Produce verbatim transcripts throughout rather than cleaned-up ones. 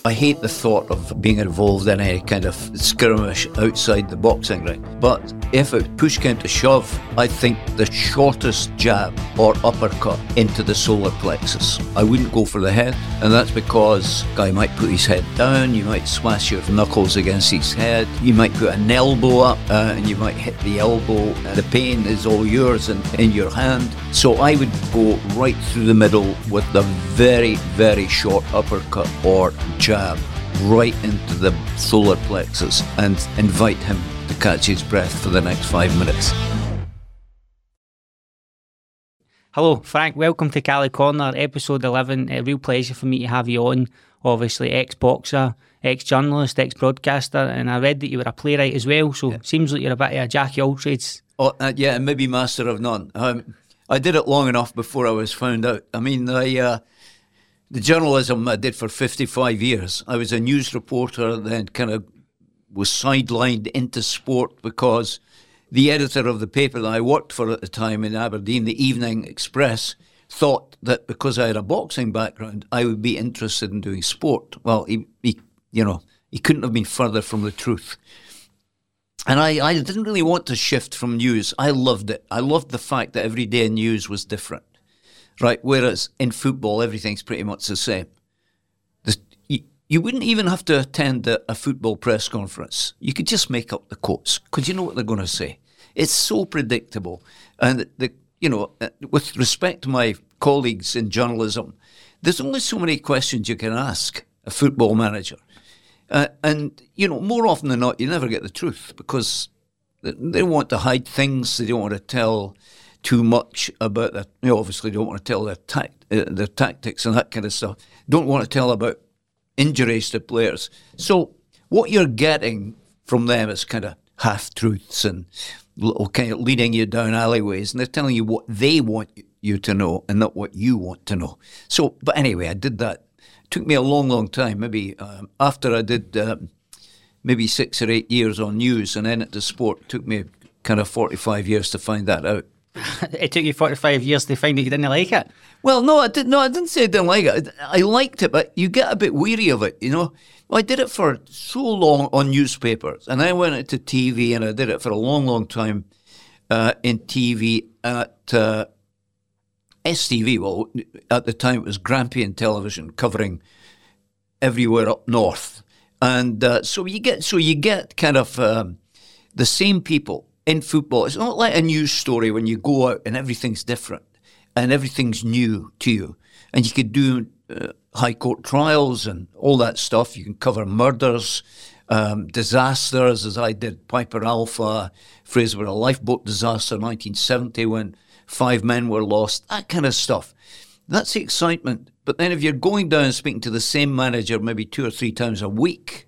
I hate the thought of being involved in any kind of skirmish outside the boxing ring. But if it push came to shove, I think the shortest jab or uppercut into the solar plexus. I wouldn't go for the head, and that's because a guy might put his head down, you might smash your knuckles against his head, you might put an elbow up, uh, and you might hit the elbow. The pain is all yours and in your hand. So I would go right through the middle with the very, very short uppercut or jab right into the solar plexus and invite him to catch his breath for the next five minutes. Hello, Frank. Welcome to Cali Corner, episode eleven. A real pleasure for me to have you on. Obviously, ex-boxer, ex-journalist, ex-broadcaster, and I read that you were a playwright as well, so yeah. Seems like you're a bit of a jack of all trades. Oh, uh, yeah, and maybe master of none. Um, I did it long enough before I was found out. I mean, I... Uh, The journalism I did for fifty-five years. I was a news reporter, then kind of was sidelined into sport because the editor of the paper that I worked for at the time in Aberdeen, the Evening Express, thought that because I had a boxing background, I would be interested in doing sport. Well, he, he you know, he couldn't have been further from the truth. And I, I didn't really want to shift from news. I loved it. I loved the fact that every day news was different. Right, whereas in football, everything's pretty much the same. The, you, you wouldn't even have to attend a, a football press conference. You could just make up the quotes, because you know what they're going to say. It's so predictable. And, the, you know, with respect to my colleagues in journalism, there's only so many questions you can ask a football manager. Uh, and, you know, more often than not, you never get the truth, because they, they want to hide things, they don't want to tell too much about that. You know, obviously don't want to tell their, tact, uh, their tactics and that kind of stuff. Don't want to tell about injuries to players. So what you're getting from them is kind of half-truths and little kind of leading you down alleyways, and they're telling you what they want you to know and not what you want to know. So, but anyway, I did that. It took me a long, long time. Maybe um, after I did um, maybe six or eight years on news and then into sport, it took me kind of forty-five years to find that out. It took you forty-five years to find that you didn't like it? Well, no, I didn't. No, I didn't say I didn't like it. I liked it, but you get a bit weary of it, you know. Well, I did it for so long on newspapers, and I went into T V, and I did it for a long, long time uh, in T V at uh, S T V. Well, at the time it was Grampian Television, covering everywhere up north, and uh, so you get so you get kind of um, the same people. In football, it's not like a news story when you go out and everything's different and everything's new to you. And you could do uh, high court trials and all that stuff. You can cover murders, um, disasters, as I did Piper Alpha, Fraserburgh lifeboat disaster in nineteen seventy when five men were lost, that kind of stuff. That's the excitement. But then if you're going down and speaking to the same manager maybe two or three times a week,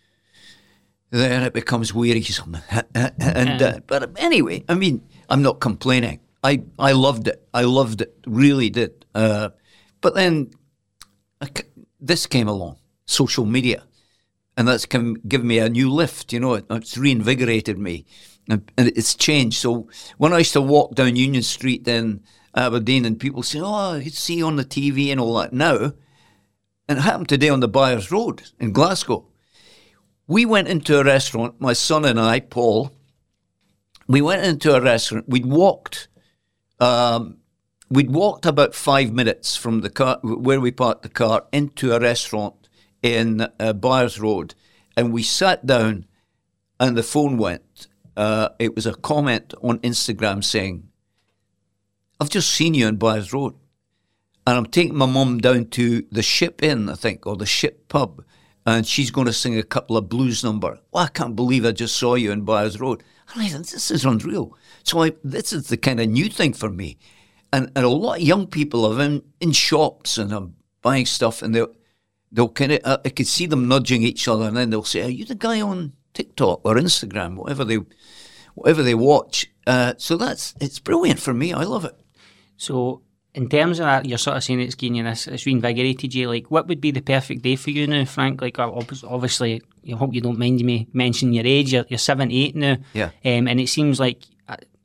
then it becomes wearisome. and uh, But anyway, I mean, I'm not complaining. I, I loved it. I loved it, really did. Uh, but then I, this came along, social media, and that's come, given me a new lift, you know. It, it's reinvigorated me, and, and it's changed. So when I used to walk down Union Street in Aberdeen and people say, oh, you see you on the T V and all that. Now, and it happened today on the Byres Road in Glasgow. We went into a restaurant, my son and I, Paul, we went into a restaurant. We'd walked, um, we'd walked about five minutes from the car, where we parked the car, into a restaurant in uh, Byres Road, and we sat down, and the phone went. Uh, it was a comment on Instagram saying, "I've just seen you in Byres Road, and I'm taking my mum down to the Ship Inn, I think, or the Ship Pub, and she's going to sing a couple of blues number. Well, I can't believe I just saw you in Byres Road." And I thought, this is unreal. So I, this is the kind of new thing for me. And, and a lot of young people are in, in shops and I'm buying stuff, and they'll, they'll kind of, uh, I could see them nudging each other, and then they'll say, "Are you the guy on TikTok or Instagram?" Whatever they, whatever they watch. Uh, so that's, it's brilliant for me. I love it. So in terms of that, you're sort of saying it's given you this, it's reinvigorated you. Like, what would be the perfect day for you now, Frank? Like, obviously, I hope you don't mind me mentioning your age. You're, you're seventy-eight now. Yeah. Um, and it seems like,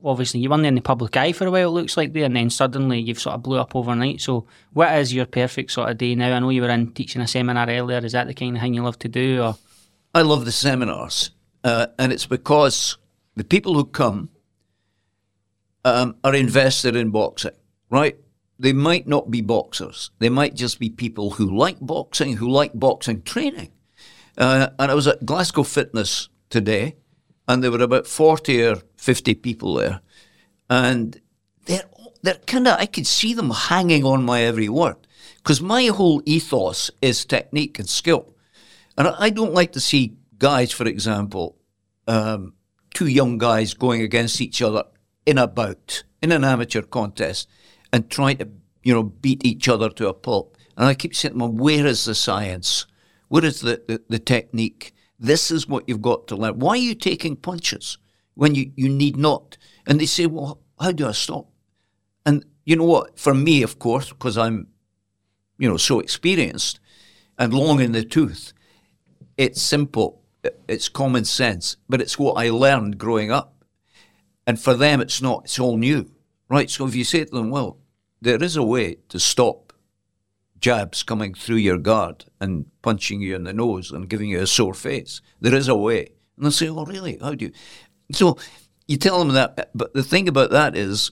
obviously you weren't in the public eye for a while, it looks like there, and then suddenly you've sort of blew up overnight. So what is your perfect sort of day now? I know you were in teaching a seminar earlier. Is that the kind of thing you love to do? Or I love the seminars, uh, and it's because the people who come um, are invested in boxing, right? They might not be boxers. They might just be people who like boxing, who like boxing training. Uh, and I was at Glasgow Fitness today, and there were about forty or fifty people there. And they're, they're kind of, I could see them hanging on my every word. Because my whole ethos is technique and skill. And I don't like to see guys, for example, um, two young guys going against each other in a bout, in an amateur contest, and trying to, you know, beat each other to a pulp. And I keep saying to them, where is the science? Where is the, the, the technique? This is what you've got to learn. Why are you taking punches when you, you need not? And they say, well, how do I stop? And you know what? For me, of course, because I'm, you know, so experienced and long in the tooth, it's simple. It's common sense. But it's what I learned growing up. And for them, it's not. It's all new. Right? So if you say to them, well, there is a way to stop jabs coming through your guard and punching you in the nose and giving you a sore face. There is a way. And they'll say, oh, really? How do you? So you tell them that. But the thing about that is,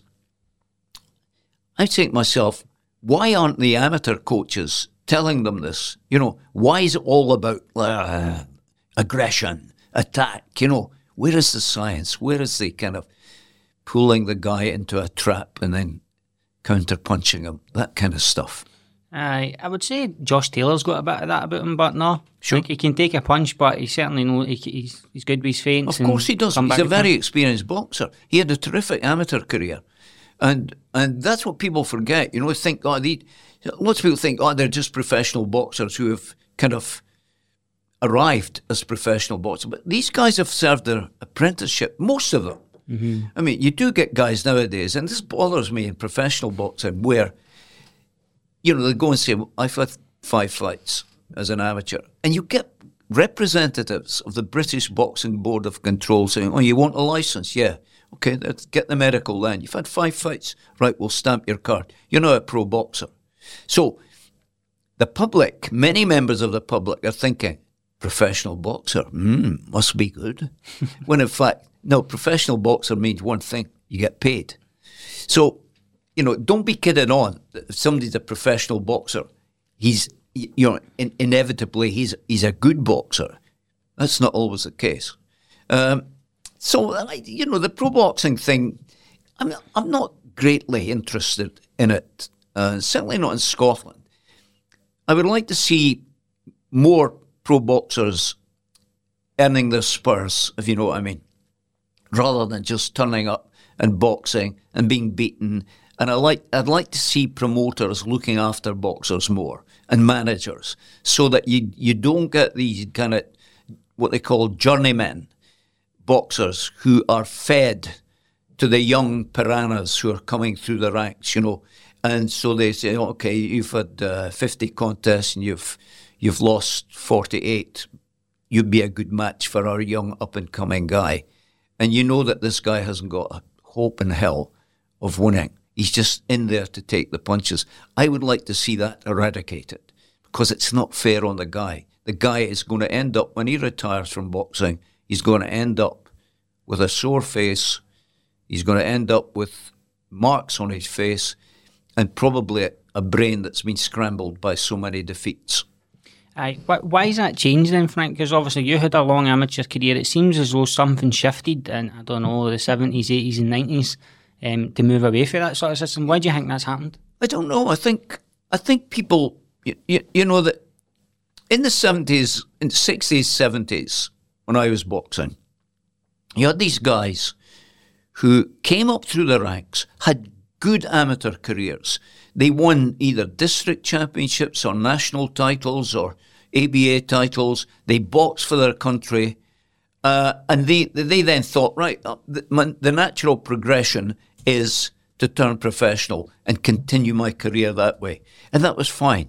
I think to myself, why aren't the amateur coaches telling them this? You know, why is it all about uh, aggression, attack? You know, where is the science? Where is the kind of pulling the guy into a trap and then counter-punching him? That kind of stuff. Uh, I would say Josh Taylor's got a bit of that about him, but no. Sure. Like he can take a punch, but he certainly knows he, he's, he's good with his feints. Of course he does. He's a very experienced boxer. He had a terrific amateur career. And and that's what people forget. You know, they think, oh, they, lots of people think, oh, they're just professional boxers who have kind of arrived as professional boxers. But these guys have served their apprenticeship, most of them. Mm-hmm. I mean, you do get guys nowadays, and this bothers me in professional boxing, where, you know, they go and say, well, I've had five fights as an amateur. And you get representatives of the British Boxing Board of Control saying, oh, you want a licence? Yeah. Okay, let's get the medical then. You've had five fights. Right, we'll stamp your card. You're not a pro boxer. So the public, many members of the public are thinking, professional boxer, hmm, must be good. When in fact, no, professional boxer means one thing, you get paid. So, you know, don't be kidded on. If somebody's a professional boxer, he's, you know, in, inevitably he's he's a good boxer. That's not always the case. Um, so, you know, the pro boxing thing, I'm I'm not greatly interested in it. Uh, certainly not in Scotland. I would like to see more pro boxers earning their spurs, if you know what I mean, rather than just turning up and boxing and being beaten. And I like, I'd like to see promoters looking after boxers more and managers, so that you you don't get these kind of what they call journeymen boxers who are fed to the young piranhas who are coming through the ranks, you know. And so they say, okay, you've had uh, fifty contests and you've you've lost forty-eight. You'd be a good match for our young up-and-coming guy. And you know that this guy hasn't got a hope in hell of winning. He's just in there to take the punches. I would like to see that eradicated, because it's not fair on the guy. The guy is going to end up, when he retires from boxing, he's going to end up with a sore face. He's going to end up with marks on his face and probably a brain that's been scrambled by so many defeats. Aye. Why is that changed then, Frank? Because obviously you had a long amateur career. It seems as though something shifted in, I don't know, the seventies, eighties and nineties um, to move away from that sort of system. Why do you think that's happened? I don't know. I think I think people, you, you, you know, that in the seventies, in the sixties, seventies, when I was boxing, you had these guys who came up through the ranks, had good amateur careers. They won either district championships or national titles or A B A titles. They boxed for their country. Uh, and they they then thought, right, uh, the, the natural progression is to turn professional and continue my career that way. And that was fine.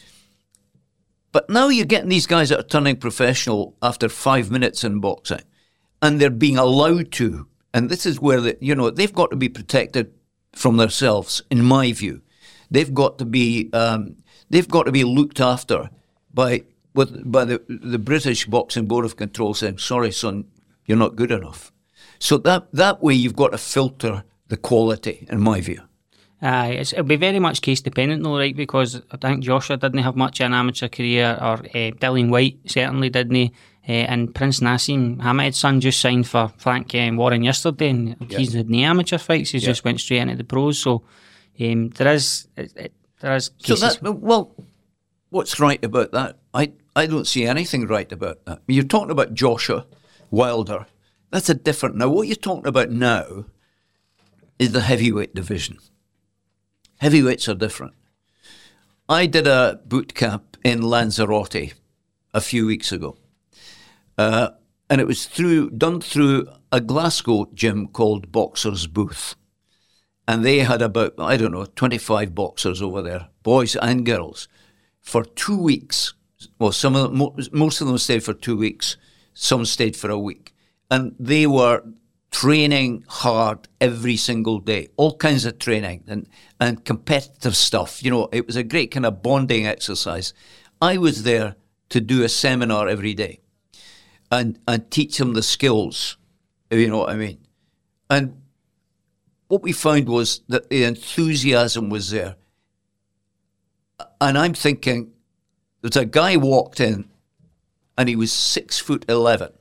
But now you're getting these guys that are turning professional after five minutes in boxing, and they're being allowed to And this is where, the, you know, they've got to be protected from themselves, in my view. They've got to be um, they've got to be looked after by with by the the British Boxing Board of Control saying, sorry, son, you're not good enough. So that that way you've got to filter the quality, in my view. Aye, uh, it'll be very much case dependent though, right? Because I think Joshua didn't have much of an amateur career, or uh, Dillian Whyte certainly didn't. Uh, and Prince Nassim Hamed's son just signed for Frank uh, Warren yesterday, and yeah. he's had no amateur fights. He's yeah. just went straight into the pros. So um, there is, it, it, there is. So that, well, what's right about that? I I don't see anything right about that. You're talking about Joshua Wilder. That's a different. Now, what you're talking about now is the heavyweight division. Heavyweights are different. I did a boot camp in Lanzarote a few weeks ago. Uh, and it was through done through a Glasgow gym called Boxers Booth. And they had about, I don't know, twenty-five boxers over there, boys and girls, for two weeks. Well, some of them, most of them stayed for two weeks. Some stayed for a week. And they were training hard every single day, all kinds of training and, and competitive stuff. You know, it was a great kind of bonding exercise. I was there to do a seminar every day. And, and teach them the skills, you know what I mean? And what we found was that the enthusiasm was there. And I'm thinking, there's a guy walked in, and he was six foot eleven.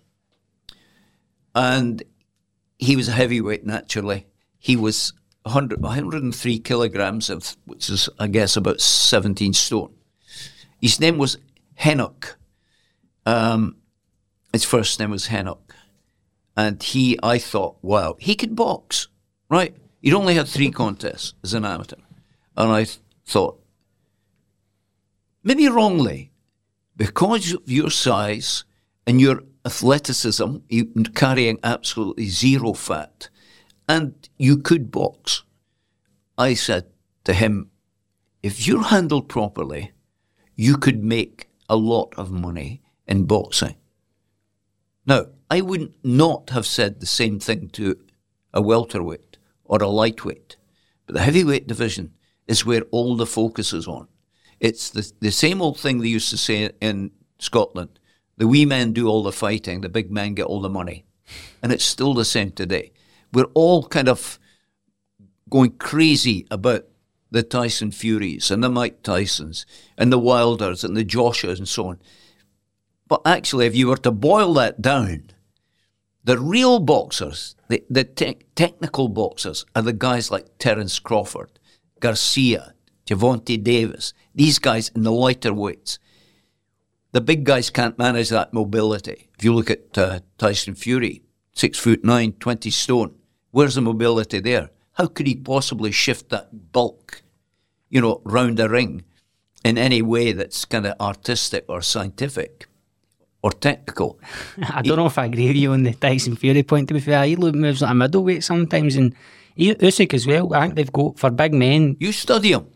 And he was a heavyweight, naturally. He was one hundred, one hundred three kilograms, of, which is, I guess, about seventeen stone. His name was Henok. Um... His first name was Henok. And he, I thought, wow, he could box, right? He'd only had three contests as an amateur. And I th- thought, maybe wrongly, because of your size and your athleticism, you carrying absolutely zero fat, and you could box. I said to him, if you're handled properly, you could make a lot of money in boxing. Now, I would not have said the same thing to a welterweight or a lightweight, but the heavyweight division is where all the focus is on. It's the, the same old thing they used to say in Scotland, the wee men do all the fighting, the big men get all the money. And it's still the same today. We're all kind of going crazy about the Tyson Furies and the Mike Tysons and the Wilders and the Joshuas and so on. But actually, if you were to boil that down, the real boxers, the, the te- technical boxers, are the guys like Terence Crawford, Garcia, Gervonta Davis, these guys in the lighter weights. The big guys can't manage that mobility. If you look at uh, Tyson Fury, six foot nine, twenty stone, where's the mobility there? How could he possibly shift that bulk, you know, round a ring in any way that's kind of artistic or scientific? Or technical. I don't he, know if I agree with you on the Tyson Fury point, to be fair. He moves like a middleweight sometimes, and he, Usyk as well. I think they've got, for big men. You study him.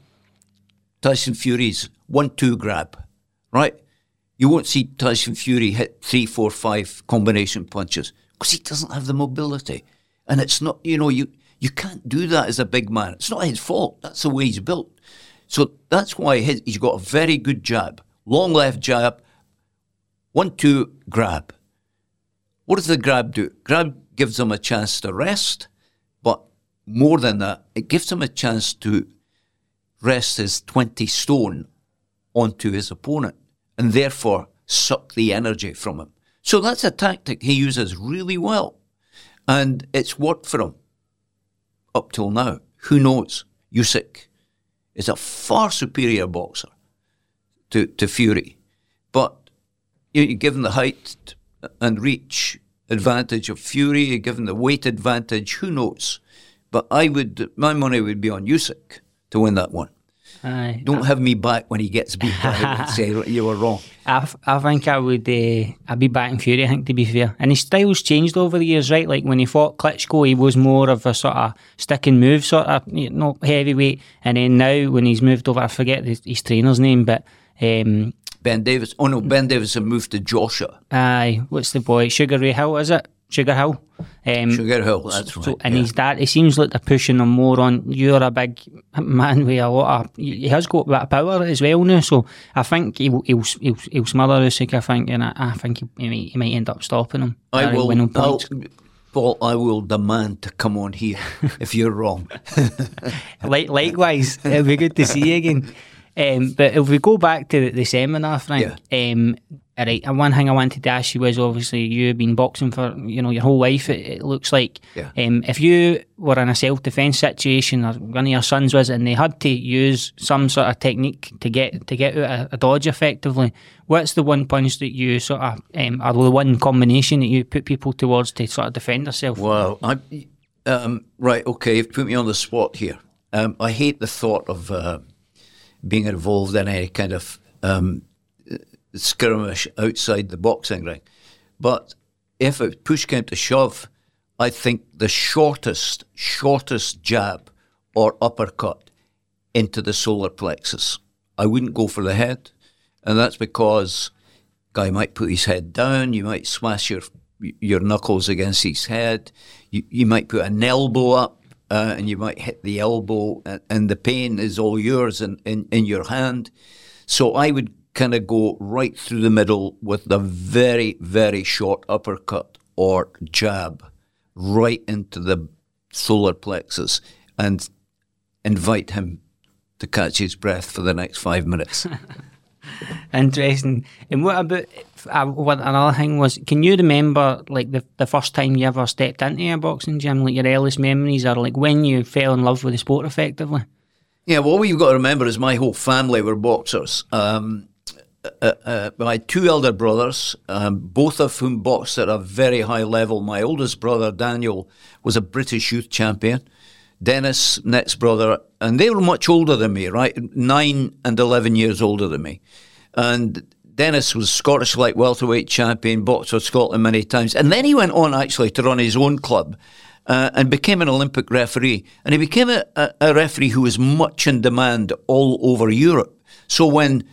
Tyson Fury's one two grab, right? You won't see Tyson Fury hit three, four, five combination punches because he doesn't have the mobility. And it's not, you know, you, you can't do that as a big man. It's not his fault. That's the way he's built. So that's why his, he's got a very good jab, long left jab, One, two, grab. What does the grab do? Grab gives him a chance to rest, but more than that, it gives him a chance to rest his twenty stone onto his opponent and therefore suck the energy from him. So that's a tactic he uses really well. And it's worked for him up till now. Who knows? Usyk is a far superior boxer to, to Fury. But you give him the height and reach advantage of Fury, you give him the weight advantage, who knows? But I would, my money would be on Usyk to win that one. Aye. Don't have me back when he gets beat back and say you were wrong. I, I think I would uh, I'd be back in Fury, I think, to be fair. And his style's changed over the years, right? Like when he fought Klitschko, he was more of a sort of stick and move sort of, you know, heavyweight. And then now when he's moved over, I forget his, his trainer's name, but... Um, Ben Davis. Oh no, Ben Davis had moved to Joshua. Aye, what's the boy? Sugar Ray Hill, is it? Sugar Hill. Um, Sugar Hill, that's so, right. And yeah. his dad, it seems like they're pushing him more on, you're a big man with a lot of, he has got a bit of power as well now, so I think he'll, he'll, he'll, he'll smother Usyk, I think, and I, I think he, he, might, he might end up stopping him. I will, win on I'll, points. Paul, I will demand to come on here if you're wrong. Like, likewise, it'll be good to see you again. Um, but if we go back to the, the seminar, Frank, yeah. um, all right, and one thing I wanted to ask you was, obviously you've been boxing for, you know, your whole life, it, it looks like. Yeah. Um, if you were in a self-defence situation, or one of your sons was, and they had to use some sort of technique to get to get out a, a dodge effectively, what's the one punch that you sort of, um, or the one combination that you put people towards to sort of defend yourself? Well, I, um, right, okay, you've put me on the spot here. Um, I hate the thought of uh, being involved in any kind of um, skirmish outside the boxing ring. But if it push came to shove, I think the shortest, shortest jab or uppercut into the solar plexus. I wouldn't go for the head, and that's because guy might put his head down, you might smash your your knuckles against his head, you, you might put an elbow up, uh, and you might hit the elbow, and, and the pain is all yours in, in, in your hand. So I would kind of go right through the middle with the very, very short uppercut or jab right into the solar plexus and invite him to catch his breath for the next five minutes. Interesting. And what about, uh, what another thing was, can you remember like the, the first time you ever stepped into a boxing gym, like your earliest memories, or like when you fell in love with the sport effectively? Yeah, well, what you've got to remember is my whole family were boxers. Um, uh, uh, I had two elder brothers, um, both of whom boxed at a very high level. My oldest brother, Daniel, was a British youth champion. Dennis, next brother, and they were much older than me, right? Nine and eleven years older than me. And Dennis was Scottish light welterweight champion, boxed for Scotland many times. And then he went on actually to run his own club uh, and became an Olympic referee. And he became a, a, a referee who was much in demand all over Europe. So when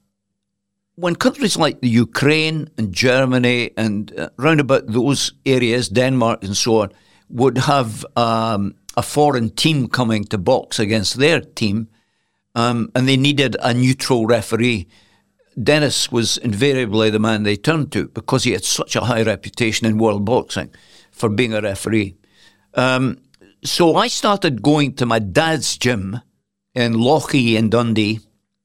when countries like the Ukraine and Germany and uh, round about those areas, Denmark and so on, would have um, a foreign team coming to box against their team, um, and they needed a neutral referee, Dennis was invariably the man they turned to because he had such a high reputation in world boxing for being a referee. Um, so I started going to my dad's gym in Lochee in Dundee.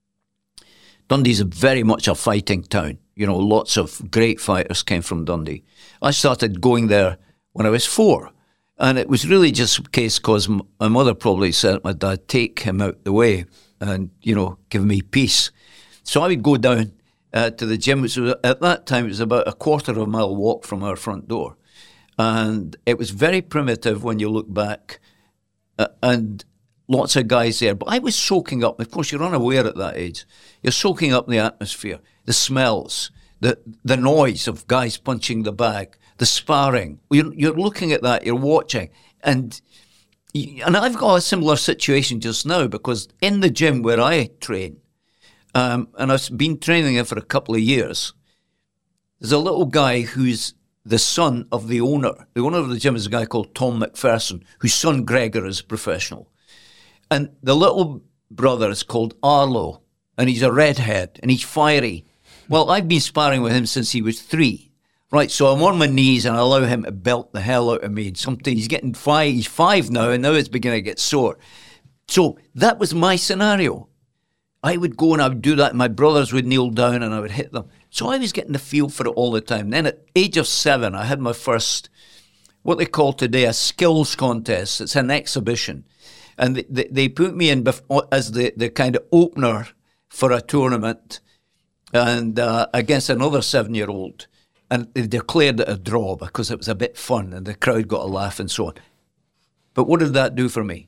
Dundee's very much a fighting town. You know, lots of great fighters came from Dundee. I started going there when I was four. And it was really just a case because my mother probably said, my dad, take him out the way and, you know, give me peace. So I would go down uh, to the gym, which was, at that time, it was about a quarter of a mile walk from our front door. And it was very primitive when you look back, uh, and lots of guys there. But I was soaking up, of course, you're unaware at that age, you're soaking up the atmosphere, the smells, the, the noise of guys punching the bag, the sparring. You're, you're looking at that, you're watching. And and I've got a similar situation just now because in the gym where I train, um, and I've been training there for a couple of years, there's a little guy who's the son of the owner. The owner of the gym is a guy called Tom McPherson, whose son Gregor is professional. And the little brother is called Arlo, and he's a redhead, and he's fiery. Well, I've been sparring with him since he was three. Right, so I'm on my knees and I allow him to belt the hell out of me. And sometimes he's getting five, he's five now, and now it's beginning to get sore. So that was my scenario. I would go and I would do that, and my brothers would kneel down and I would hit them. So I was getting the feel for it all the time. Then at age of seven, I had my first, what they call today, a skills contest. It's an exhibition. And they, they, they put me in bef- as the, the kind of opener for a tournament and uh, against another seven-year-old. And they declared it a draw because it was a bit fun and the crowd got a laugh and so on. But what did that do for me?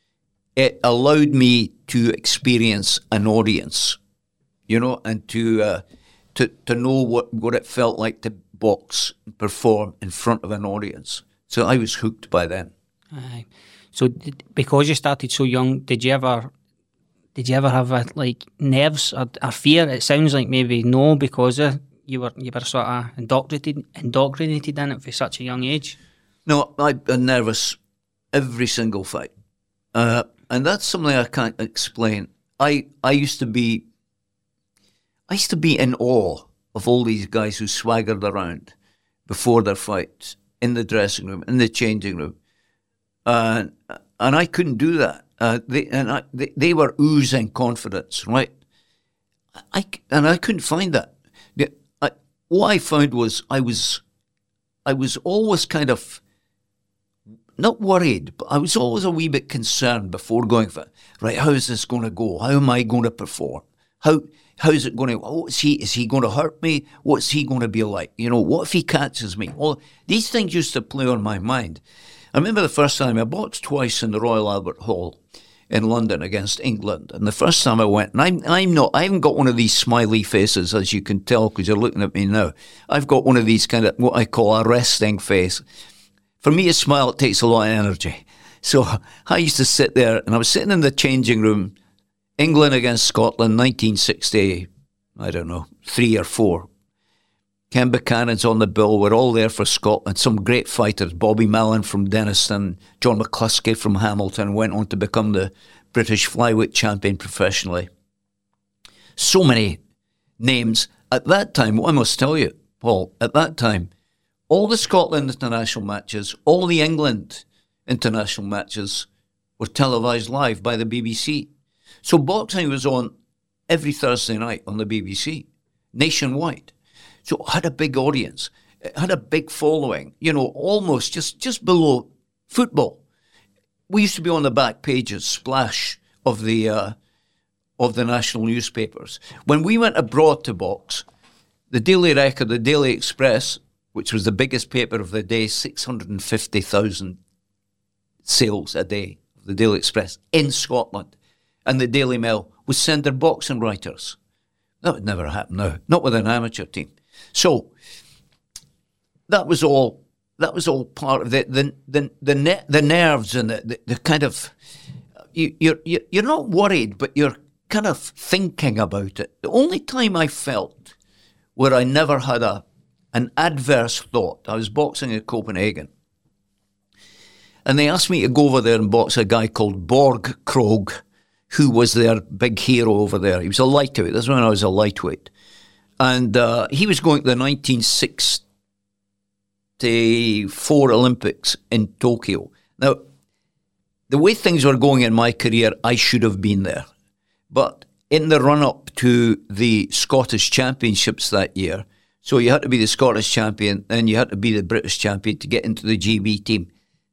It allowed me to experience an audience, you know, and to uh, to to know what, what it felt like to box and perform in front of an audience. So I was hooked by then. Aye. So did, because you started so young, did you ever did you ever have a, like nerves or, or fear? It sounds like maybe no, because of you were you were sort of indoctrinated indoctrinated in it for such a young age? No, I've been nervous every single fight. Uh, and that's something I can't explain. I I used to be I used to be in awe of all these guys who swaggered around before their fights, in the dressing room, in the changing room. Uh, and I couldn't do that. Uh, they, and I, they, they were oozing confidence, right? I, and I couldn't find that. I, what I found was I was, I was always kind of, not worried, but I was always a wee bit concerned before going for it. Right, how is this going to go? How am I going to perform? How how is it going to? What is he? Is he going to hurt me? What's he going to be like? You know, what if he catches me? All these things used to play on my mind. I remember the first time I boxed twice in the Royal Albert Hall in London against England, and the first time I went, and I'm I'm not, I haven't got one of these smiley faces, as you can tell because you're looking at me now. I've got one of these kind of what I call a resting face. For me, a smile, it takes a lot of energy. So I used to sit there, and I was sitting in the changing room, England against Scotland, nineteen sixty, I don't know, three or four. Ken Buchanan's on the bill. We're all there for Scotland. Some great fighters, Bobby Mallon from Denniston, John McCluskey from Hamilton, went on to become the British flyweight champion professionally. So many names. At that time, what I must tell you, Paul, at that time, all the Scotland international matches, all the England international matches were televised live by the B B C. So boxing was on every Thursday night on the B B C, nationwide. So it had a big audience. It had a big following, you know, almost just, just below football. We used to be on the back pages, splash, of the uh, of the national newspapers. When we went abroad to box, the Daily Record, the Daily Express, which was the biggest paper of the day, six hundred fifty thousand sales a day of the Daily Express in Scotland. And the Daily Mail would send their boxing writers. That would never happen now, not with an amateur team. So that was all. That was all part of the the the the, ne- the nerves and the, the, the kind of you, you're you're not worried, but you're kind of thinking about it. The only time I felt where I never had a an adverse thought, I was boxing in Copenhagen, and they asked me to go over there and box a guy called Borg Krog, who was their big hero over there. He was a lightweight. That's when I was a lightweight. And uh, he was going to the nineteen sixty-four Olympics in Tokyo. Now, the way things were going in my career, I should have been there. But in the run-up to the Scottish Championships that year, so you had to be the Scottish champion, then you had to be the British champion to get into the G B team.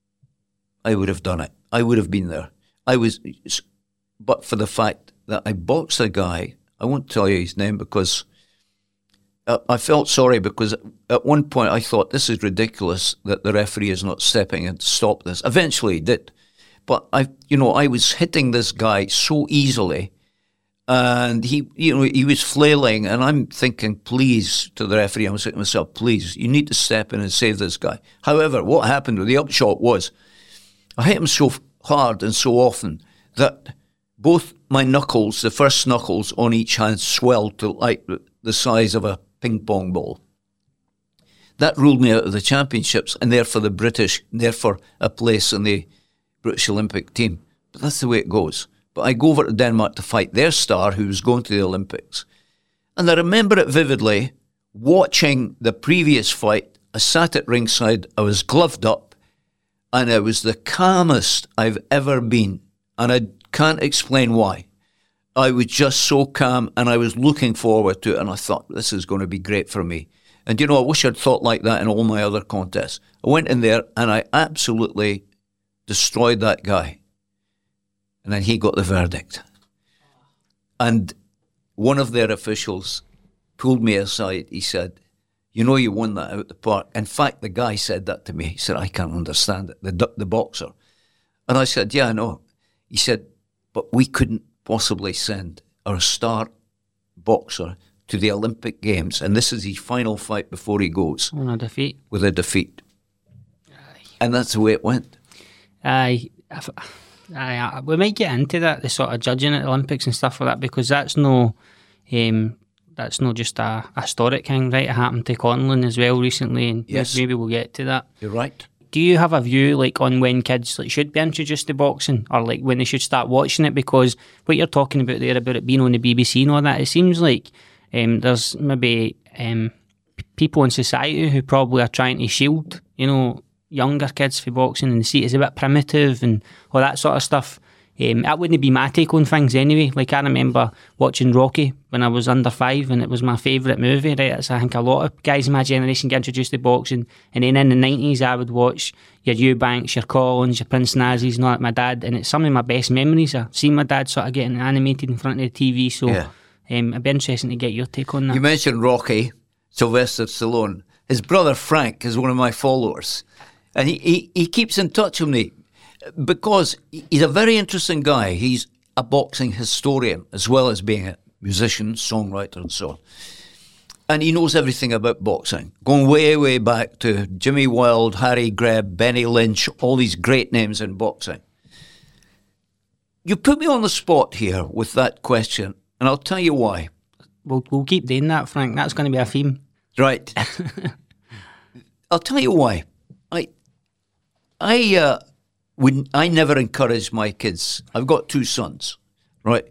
I would have done it. I would have been there. I was... But for the fact that I boxed a guy, I won't tell you his name because uh, I felt sorry because at one point I thought this is ridiculous that the referee is not stepping in to stop this. Eventually he did. But I, you know, I was hitting this guy so easily and he, you know, he was flailing and I'm thinking, please, to the referee, I'm saying to myself, please, you need to step in and save this guy. However, what happened with the upshot was I hit him so hard and so often that both my knuckles, the first knuckles on each hand, swelled to like the size of a ping pong ball. That ruled me out of the championships and therefore the British, therefore a place in the British Olympic team. But that's the way it goes. But I go over to Denmark to fight their star who was going to the Olympics. And I remember it vividly, watching the previous fight. I sat at ringside, I was gloved up, and I was the calmest I've ever been. And I can't explain why. I was just so calm and I was looking forward to it and I thought, this is going to be great for me. And, you know, I wish I'd thought like that in all my other contests. I went in there and I absolutely destroyed that guy. And then he got the verdict. And one of their officials pulled me aside. He said, you know, you won that out the park. In fact, the guy said that to me. He said, I can't understand it, the, the boxer. And I said, yeah, I know. He said, but we couldn't possibly send our star boxer to the Olympic Games, and this is his final fight before he goes. On a defeat. With a defeat. Aye. And that's the way it went. Aye. Aye. We might get into that, the sort of judging at the Olympics and stuff like that, because that's no... Um, that's not just a, a historic thing, right? It happened to Conlon as well recently, and yes. maybe we'll get to that. You're right. Do you have a view like on when kids like should be introduced to boxing, or like when they should start watching it? Because what you're talking about there about it being on the B B C and all that, it seems like um, there's maybe um, p- people in society who probably are trying to shield, you know, younger kids for boxing and see it as a bit primitive and all that sort of stuff. Um, that wouldn't be my take on things anyway. Like I remember watching Rocky when I was under five, and it was my favourite movie. Right, it's, I think a lot of guys in my generation get introduced to boxing, and then in the nineties I would watch your Eubanks, your Collins, your Prince Nazis, and all that. My dad, and it's some of my best memories. I've seen my dad sort of getting animated in front of the T V. So yeah. um, it'd be interesting to get your take on that. You mentioned Rocky, Sylvester Stallone. His brother Frank is one of my followers, and he, he, he keeps in touch with me. Because he's a very interesting guy. He's a boxing historian as well as being a musician, songwriter and so on. And he knows everything about boxing, going way, way back to Jimmy Wilde, Harry Greb, Benny Lynch, all these great names in boxing. You put me on the spot here with that question, and I'll tell you why. We'll, we'll keep doing that, Frank. That's going to be a theme. Right. I'll tell you why. I... I... Uh, When I never encourage my kids. I've got two sons, right?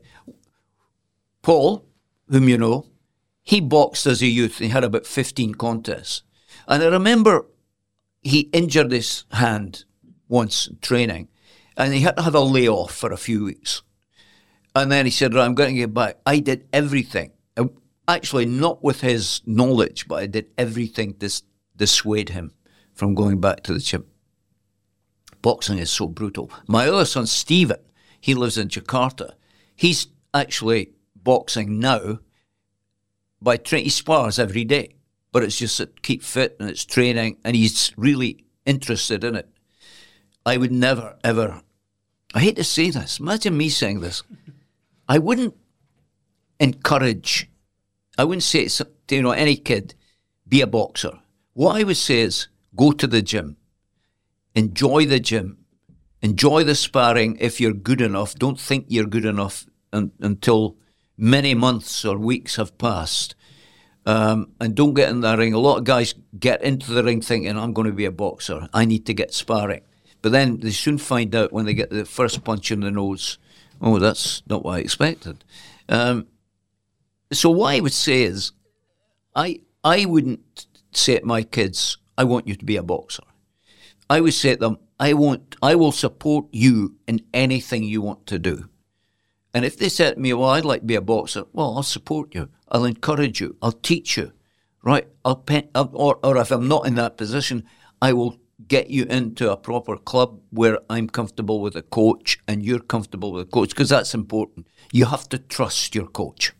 Paul, whom you know, he boxed as a youth. He had about fifteen contests. And I remember he injured his hand once in training, and he had to have a layoff for a few weeks. And then he said, right, I'm going to get back. I did everything. Actually, not with his knowledge, but I did everything to dissuade him from going back to the gym. Boxing is so brutal. My other son, Stephen, he lives in Jakarta. He's actually boxing now by training. He spars every day, but it's just to keep fit and it's training, and he's really interested in it. I would never, ever, I hate to say this, imagine me saying this, I wouldn't encourage, I wouldn't say to, you know, any kid, be a boxer. What I would say is, go to the gym. Enjoy the gym. Enjoy the sparring if you're good enough. Don't think you're good enough un- until many months or weeks have passed. Um, and don't get in the ring. A lot of guys get into the ring thinking, I'm going to be a boxer. I need to get sparring. But then they soon find out when they get the first punch in the nose, oh, that's not what I expected. Um, so what I would say is, I I wouldn't say to my kids, I want you to be a boxer. I would say to them, I want, I will support you in anything you want to do. And if they said to me, well, I'd like to be a boxer, well, I'll support you. I'll encourage you. I'll teach you, right? I'll pen, or, or if I'm not in that position, I will get you into a proper club where I'm comfortable with a coach and you're comfortable with a coach, because that's important. You have to trust your coach.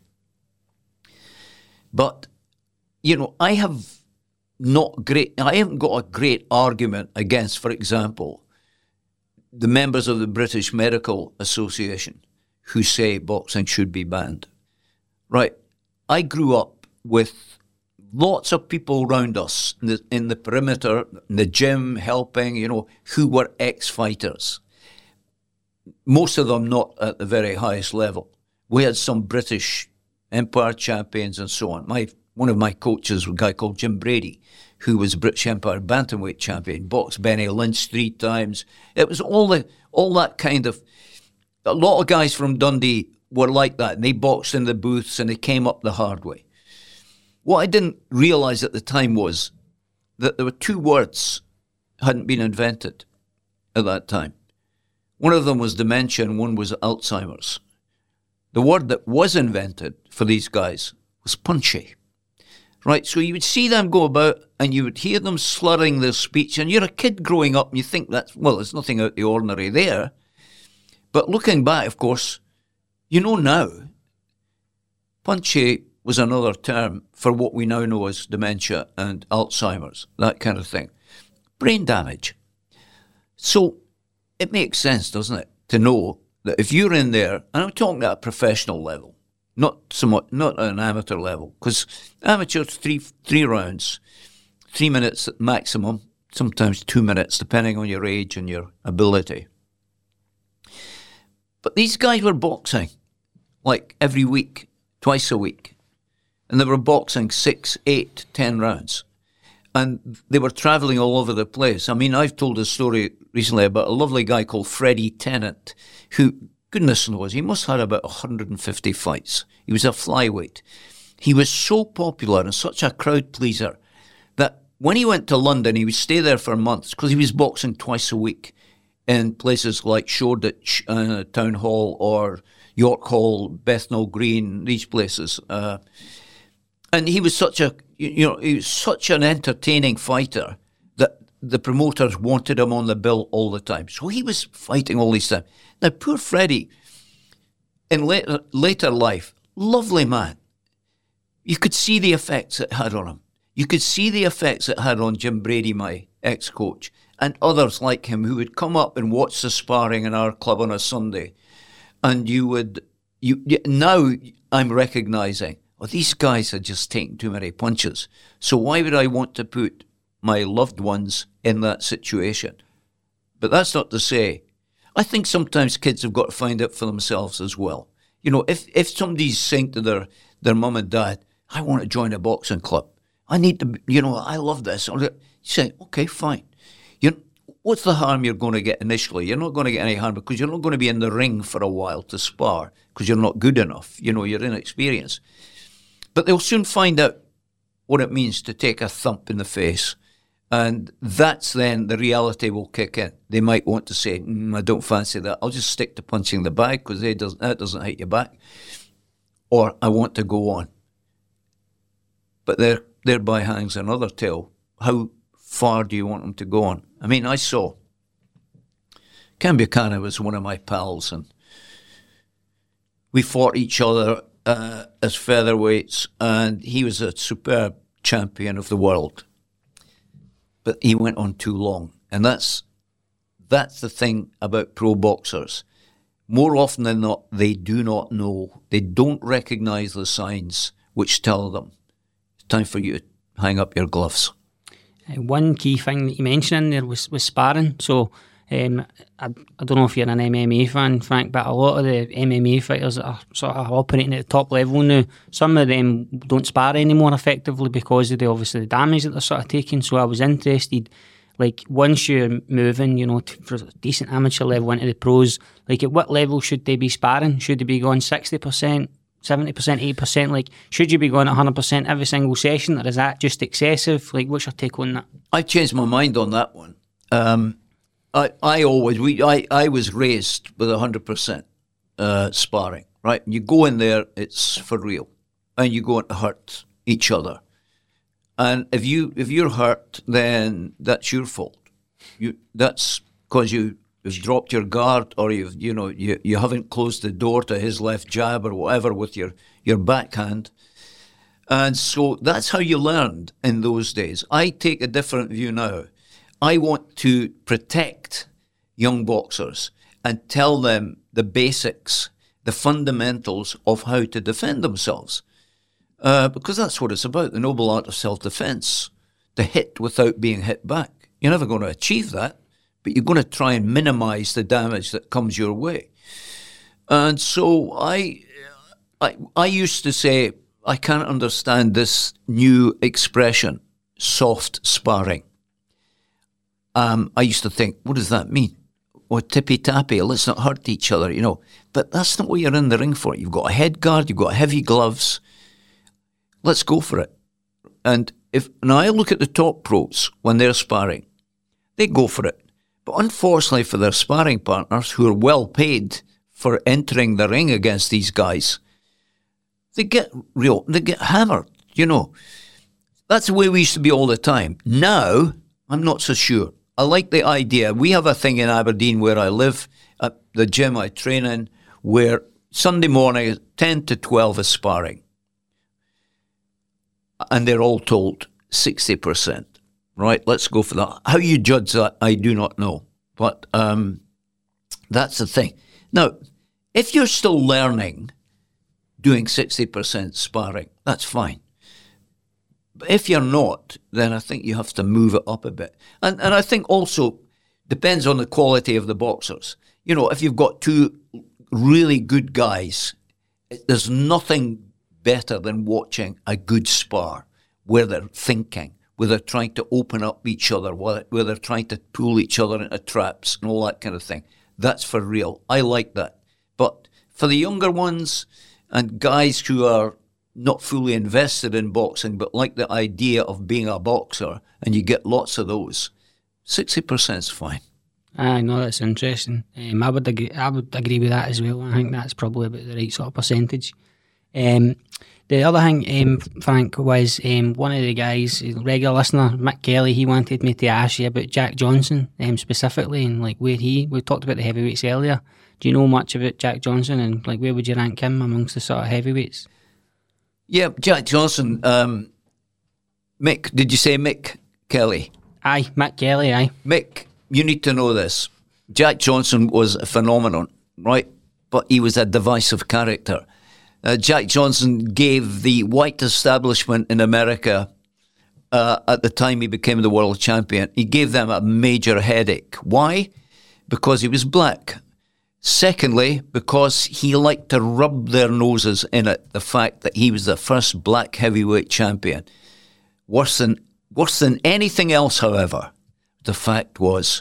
But, you know, I have not great, I haven't got a great argument against, for example, the members of the British Medical Association who say boxing should be banned. Right. I grew up with lots of people around us in the, in the perimeter, in the gym, helping, you know, who were ex-fighters. Most of them not at the very highest level. We had some British Empire champions and so on. My One of my coaches was a guy called Jim Brady, who was a British Empire bantamweight champion, boxed Benny Lynch three times. It was all the all that kind of... A lot of guys from Dundee were like that, and they boxed in the booths and they came up the hard way. What I didn't realise at the time was that there were two words hadn't been invented at that time. One of them was dementia and one was Alzheimer's. The word that was invented for these guys was punchy. Right, so you would see them go about and you would hear them slurring their speech, and you're a kid growing up and you think that's, well, there's nothing out of the ordinary there. But looking back, of course, you know now, punchy was another term for what we now know as dementia and Alzheimer's, that kind of thing. Brain damage. So it makes sense, doesn't it, to know that if you're in there, and I'm talking at a professional level, not somewhat, not at an amateur level, because amateur three three rounds, three minutes at maximum, sometimes two minutes, depending on your age and your ability. But these guys were boxing like every week, twice a week. and they were boxing six, eight, ten rounds. And they were travelling all over the place. I mean, I've told a story recently about a lovely guy called Freddie Tennant, who, goodness knows, he must have had about one hundred fifty fights. He was a flyweight. He was so popular and such a crowd pleaser that when he went to London, he would stay there for months because he was boxing twice a week in places like Shoreditch uh, Town Hall or York Hall, Bethnal Green, these places. Uh, and he was such a, you know, he was such an entertaining fighter that the promoters wanted him on the bill all the time. So he was fighting all these time. Now, poor Freddie, in later, later life, lovely man. You could see the effects it had on him. You could see the effects it had on Jim Brady, my ex-coach, and others like him who would come up and watch the sparring in our club on a Sunday. And you would, you now I'm recognising, well, these guys are just taking too many punches. So why would I want to put my loved ones in that situation? But that's not to say, I think sometimes kids have got to find out for themselves as well. You know, if, if somebody's saying to their, their mum and dad, I want to join a boxing club. I need to, you know, I love this. You say, okay, fine. You, what's the harm you're going to get initially? You're not going to get any harm because you're not going to be in the ring for a while to spar because you're not good enough. You know, you're inexperienced. But they'll soon find out what it means to take a thump in the face. And that's then the reality will kick in. They might want to say, mm, I don't fancy that. I'll just stick to punching the bag because doesn't, that doesn't hit you back. Or I want to go on. But there, thereby hangs another tale. How far do you want them to go on? I mean, I saw Ken Buchanan was one of my pals, and we fought each other uh, as featherweights, and he was a superb champion of the world. But he went on too long, and that's that's the thing about pro boxers. More often than not, they do not know. They don't recognise the signs which tell them it's time for you to hang up your gloves. Uh, one key thing that you mentioned in there was, was sparring. So um, I, I don't know if you're an M M A fan, Frank, but a lot of the M M A fighters that are sort of operating at the top level now, some of them don't spar anymore effectively because of the obviously the damage that they're sort of taking. So I was interested, like once you're moving, you know, to, for a decent amateur level into the pros, like at what level should they be sparring? Should they be going sixty percent? seventy percent, eighty percent, like should you be going at one hundred percent every single session, or is that just excessive? Like, what's your take on that? I've changed my mind on that one. Um, I I always we I, I was raised with one hundred percent uh, sparring, right? You go in there, it's for real, and you go in to hurt each other. And if you if you're hurt, then that's your fault. You that's because you. You've dropped your guard, or you've you know you, you haven't closed the door to his left jab or whatever with your, your backhand, and so that's how you learned in those days. I take a different view now. I want to protect young boxers and tell them the basics, the fundamentals of how to defend themselves, uh, because that's what it's about—the noble art of self-defense, to hit without being hit back. You're never going to achieve that, but you're going to try and minimize the damage that comes your way. And so I, I, I used to say, I can't understand this new expression, soft sparring. Um, I used to think, what does that mean? Or tippy-tappy, let's not hurt each other, you know. But that's not what you're in the ring for. You've got a head guard, you've got heavy gloves. Let's go for it. And if now I look at the top pros when they're sparring, they go for it. But unfortunately for their sparring partners, who are well paid for entering the ring against these guys, they get real, they get hammered, you know. That's the way we used to be all the time. Now, I'm not so sure. I like the idea. We have a thing in Aberdeen where I live, at the gym I train in, where Sunday morning, ten to twelve is sparring. And they're all told sixty percent. Right, let's go for that. How you judge that, I do not know. But um, that's the thing. Now, if you're still learning, doing sixty percent sparring, that's fine. But if you're not, then I think you have to move it up a bit. And and I think also depends on the quality of the boxers. You know, if you've got two really good guys, there's nothing better than watching a good spar where they're thinking, where they're trying to open up each other, where they're trying to pull each other into traps and all that kind of thing. That's for real. I like that. But for the younger ones and guys who are not fully invested in boxing but like the idea of being a boxer, and you get lots of those, sixty percent is fine. I know, that's interesting. Um, I would agree. I would agree with that as well. I think that's probably about the right sort of percentage. Um, the other thing, um, Frank, was um, one of the guys, a regular listener, Mick Kelly. He wanted me to ask you about Jack Johnson um, specifically, and like where he. We talked about the heavyweights earlier. Do you know much about Jack Johnson, and like where would you rank him amongst the sort of heavyweights? Yeah, Jack Johnson. Um, Mick, did you say Mick Kelly? Aye, Mick Kelly. Aye, Mick. You need to know this. Jack Johnson was a phenomenon, right? But he was a divisive character. Uh, Jack Johnson gave the white establishment in America, uh, at the time he became the world champion, he gave them a major headache. Why? Because he was black. Secondly, because he liked to rub their noses in it, the fact that he was the first black heavyweight champion. Worse than, worse than anything else, however, the fact was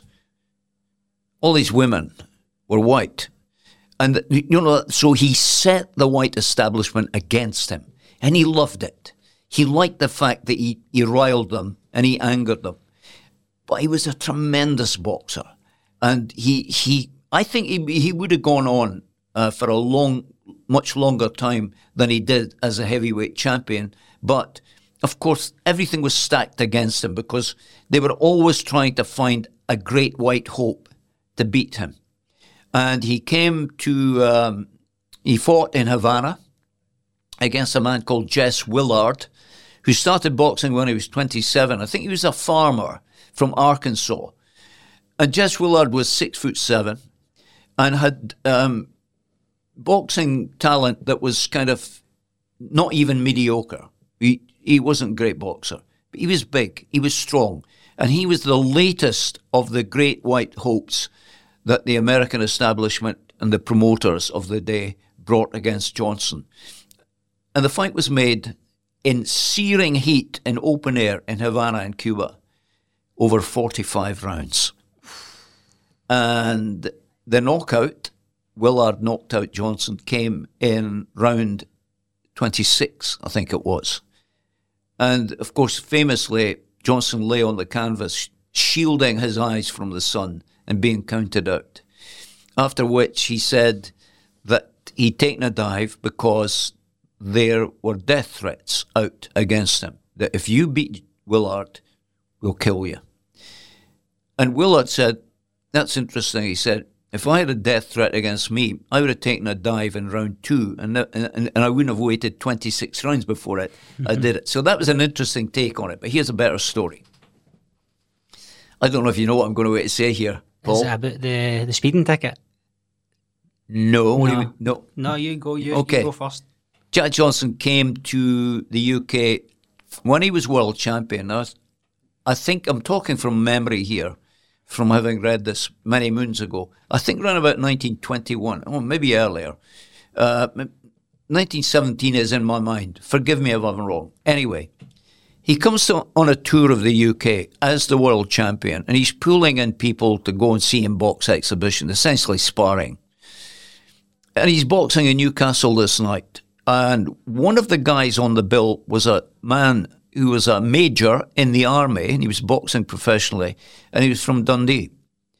all these women were white. And, you know, so he set the white establishment against him. And he loved it. He liked the fact that he, he riled them and he angered them. But he was a tremendous boxer. And he, he I think he, he would have gone on uh, for a long, much longer time than he did as a heavyweight champion. But, of course, everything was stacked against him because they were always trying to find a great white hope to beat him. And he came to, um, he fought in Havana against a man called Jess Willard, who started boxing when he was twenty-seven. I think he was a farmer from Arkansas. And Jess Willard was six foot seven and had um, boxing talent that was kind of not even mediocre. He, he wasn't a great boxer, but he was big, he was strong. And he was the latest of the great white hopes that the American establishment and the promoters of the day brought against Johnson. And the fight was made in searing heat in open air in Havana in Cuba over forty-five rounds. And the knockout, Willard knocked out Johnson, came in round twenty-six, I think it was. And, of course, famously, Johnson lay on the canvas, shielding his eyes from the sun and being counted out. After which he said that he'd taken a dive because there were death threats out against him, that if you beat Willard, we'll kill you. And Willard said, that's interesting. He said, if I had a death threat against me, I would have taken a dive in round two, and and, and I wouldn't have waited twenty-six rounds before it. Mm-hmm. I did it. So that was an interesting take on it. But here's a better story. I don't know if you know what I'm going to wait to say here, Paul. Is it about the, the speeding ticket? No. No. You, no. No, you go. You, okay. you go first. Jack Johnson came to the U K when he was world champion. I, was, I think I'm talking from memory here, from having read this many moons ago. I think around about nineteen twenty-one, or maybe earlier. Uh, nineteen seventeen is in my mind. Forgive me if I'm wrong. Anyway, he comes to, on a tour of the U K as the world champion, and he's pulling in people to go and see him box exhibition, essentially sparring. And he's boxing in Newcastle this night. And one of the guys on the bill was a man who was a major in the army, and he was boxing professionally, and he was from Dundee.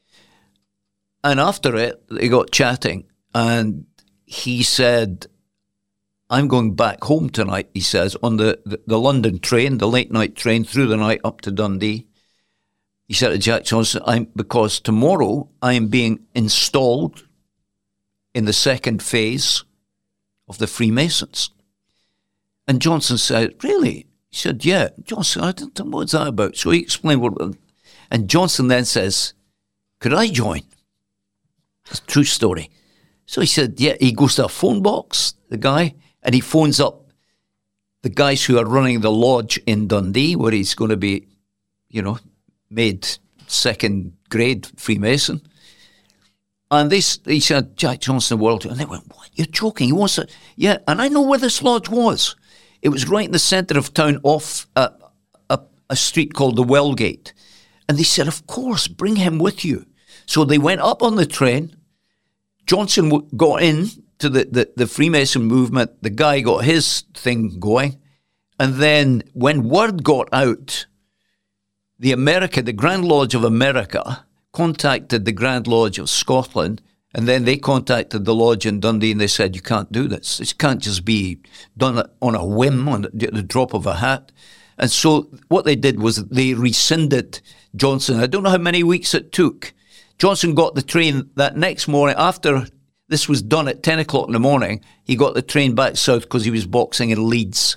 And after it, they got chatting, and he said, I'm going back home tonight, he says, on the, the, the London train, the late-night train through the night up to Dundee. He said to Jack Johnson, I'm, because tomorrow I am being installed in the second phase of the Freemasons. And Johnson said, really? He said, yeah. Johnson, I don't know what's that about. So he explained what, and Johnson then says, could I join? It's a true story. So he said, yeah. He goes to a phone box, the guy, and he phones up the guys who are running the lodge in Dundee, where he's going to be, you know, made second grade Freemason. And they, he said, Jack Johnson, the world. And they went, what? You're joking. He wants to. Yeah. And I know where this lodge was. It was right in the centre of town off a, a, a street called the Wellgate. And they said, of course, bring him with you. So they went up on the train. Johnson w- got in to the, the, the Freemason movement. The guy got his thing going. And then when word got out, the America, the Grand Lodge of America contacted the Grand Lodge of Scotland, and then they contacted the lodge in Dundee, and they said, you can't do this. This can't just be done on a whim, on the drop of a hat. And so what they did was they rescinded Johnson. I don't know how many weeks it took. Johnson got the train that next morning. After this was done at ten o'clock in the morning, he got the train back south because he was boxing in Leeds.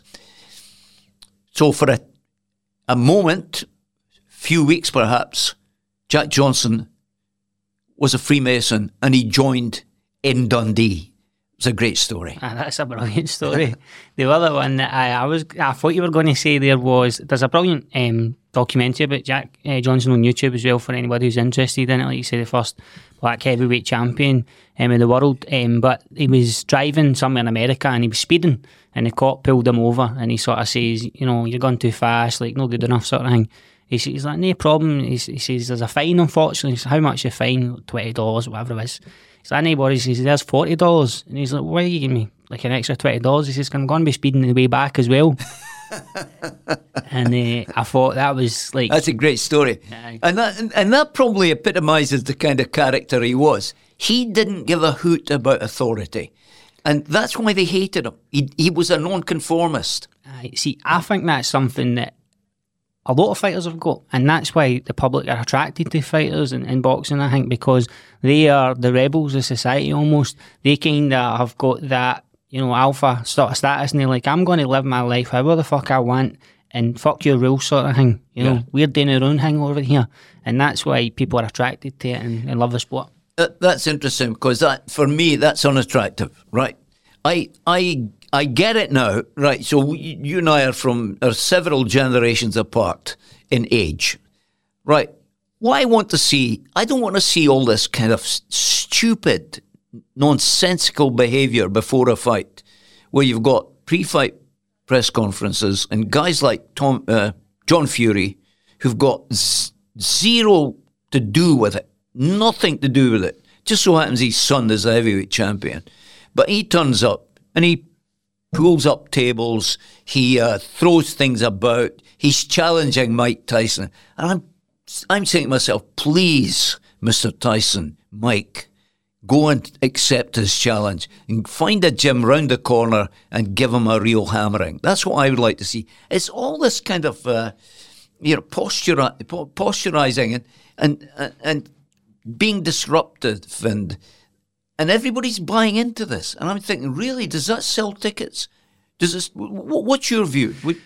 So for a, a moment, few weeks perhaps, Jack Johnson was a Freemason and he joined in Dundee. It's a great story. Ah, that's a brilliant story. The other one that I, I was, I thought you were going to say there was, there's a brilliant um, documentary about Jack uh, Johnson on YouTube as well for anybody who's interested in it. Like you say, the first black heavyweight champion um, in the world. Um, but he was driving somewhere in America and he was speeding, and the cop pulled him over and he sort of says, you know, you're going too fast, like not good enough sort of thing. He says, he's like, no problem. He's, he says, there's a fine, unfortunately. He says, how much is the fine? twenty dollars, whatever it is. He's like, no worries. He says, there's forty dollars. And he's like, why are you giving me like an extra twenty dollars? He says, I'm going to be speeding the way back as well. And uh, I thought that was like... That's a great story. Uh, and, that, and, and that probably epitomises the kind of character he was. He didn't give a hoot about authority. And that's why they hated him. He, he was a nonconformist. Uh, see, I think that's something that a lot of fighters have got, and that's why the public are attracted to fighters in, in boxing, I think, because they are the rebels of society almost. They kind of have got that, you know, alpha sort of status, and they're like, I'm going to live my life however the fuck I want, and fuck your rules sort of thing. You know, yeah. We're doing our own thing over here, and that's why people are attracted to it and, and love the sport. Uh, that's interesting, because that, for me, that's unattractive, right? I, I, I get it now, right? So you and I are from are several generations apart in age, right? What I want to see, I don't want to see all this kind of stupid, nonsensical behaviour before a fight, where you've got pre-fight press conferences and guys like Tom, uh, John Fury, who've got z- zero to do with it, nothing to do with it. Just so happens his son is the heavyweight champion. But he turns up and he pulls up tables, he uh, throws things about, he's challenging Mike Tyson. And I'm I'm saying to myself, please, Mister Tyson, Mike, go and accept his challenge and find a gym round the corner and give him a real hammering. That's what I would like to see. It's all this kind of, uh, you know, postura- posturizing and, and, and, and being disruptive and... And everybody's buying into this. And I'm thinking, really, does that sell tickets? Does this? What's your view? We,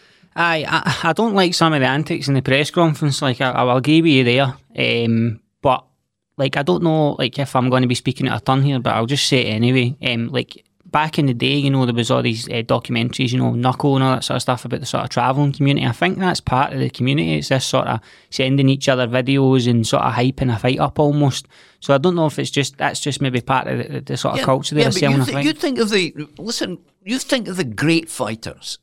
I, I I don't like some of the antics in the press conference. Like, I, I will agree with you there. Um, but, like, I don't know like if I'm going to be speaking out of turn here, but I'll just say it anyway. Um, like, back in the day, you know, there was all these uh, documentaries, you know, Knuckle and all that sort of stuff about the sort of travelling community. I think that's part of the community. It's this sort of sending each other videos and sort of hyping a fight up almost. So I don't know if it's just, that's just maybe part of the, the sort of yeah, culture they're yeah, selling. You, th- you think of the, listen, you think of the great fighters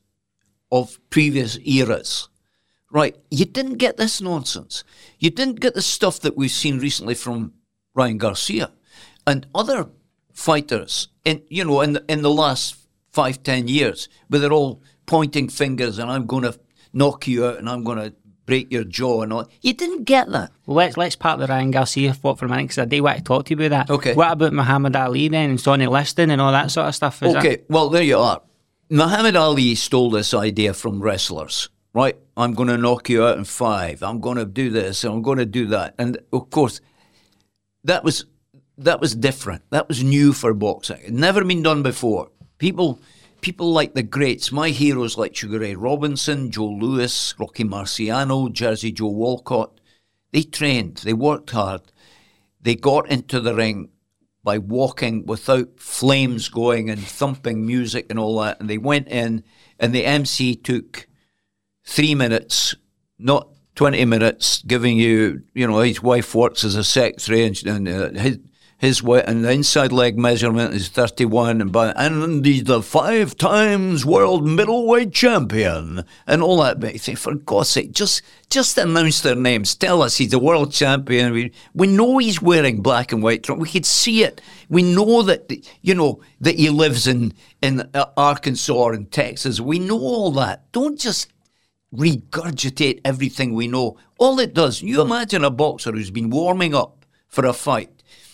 of previous eras, right? You didn't get this nonsense. You didn't get the stuff that we've seen recently from Ryan Garcia and other fighters in, you know, in the, in the last five, ten years, where they're all pointing fingers and I'm going to knock you out and I'm going to break your jaw and all. You didn't get that. Well, let's let's part the Ryan Garcia thought for a minute, because I do want to talk to you about that. Okay. What about Muhammad Ali then and Sonny Liston and all that sort of stuff? Is okay, that... well, there you are. Muhammad Ali stole this idea from wrestlers, right? I'm going to knock you out in five. I'm going to do this and I'm going to do that. And, of course, that was that was different. That was new for boxing. It had never been done before. People... People like the greats, my heroes like Sugar Ray Robinson, Joe Louis, Rocky Marciano, Jersey Joe Walcott, they trained, they worked hard. They got into the ring by walking without flames going and thumping music and all that. And they went in and the M C took three minutes, not twenty minutes, giving you, you know, his wife works as a secretary and, and uh, his, his weight, and the inside leg measurement is thirty-one, and by, and he's the five times world middleweight champion, and all that. But you think, for God's sake, just just announce their names. Tell us he's the world champion. We, we know he's wearing black and white. We could see it. We know that, you know, that he lives in in Arkansas or in Texas. We know all that. Don't just regurgitate everything we know. All it does, you imagine a boxer who's been warming up for a fight,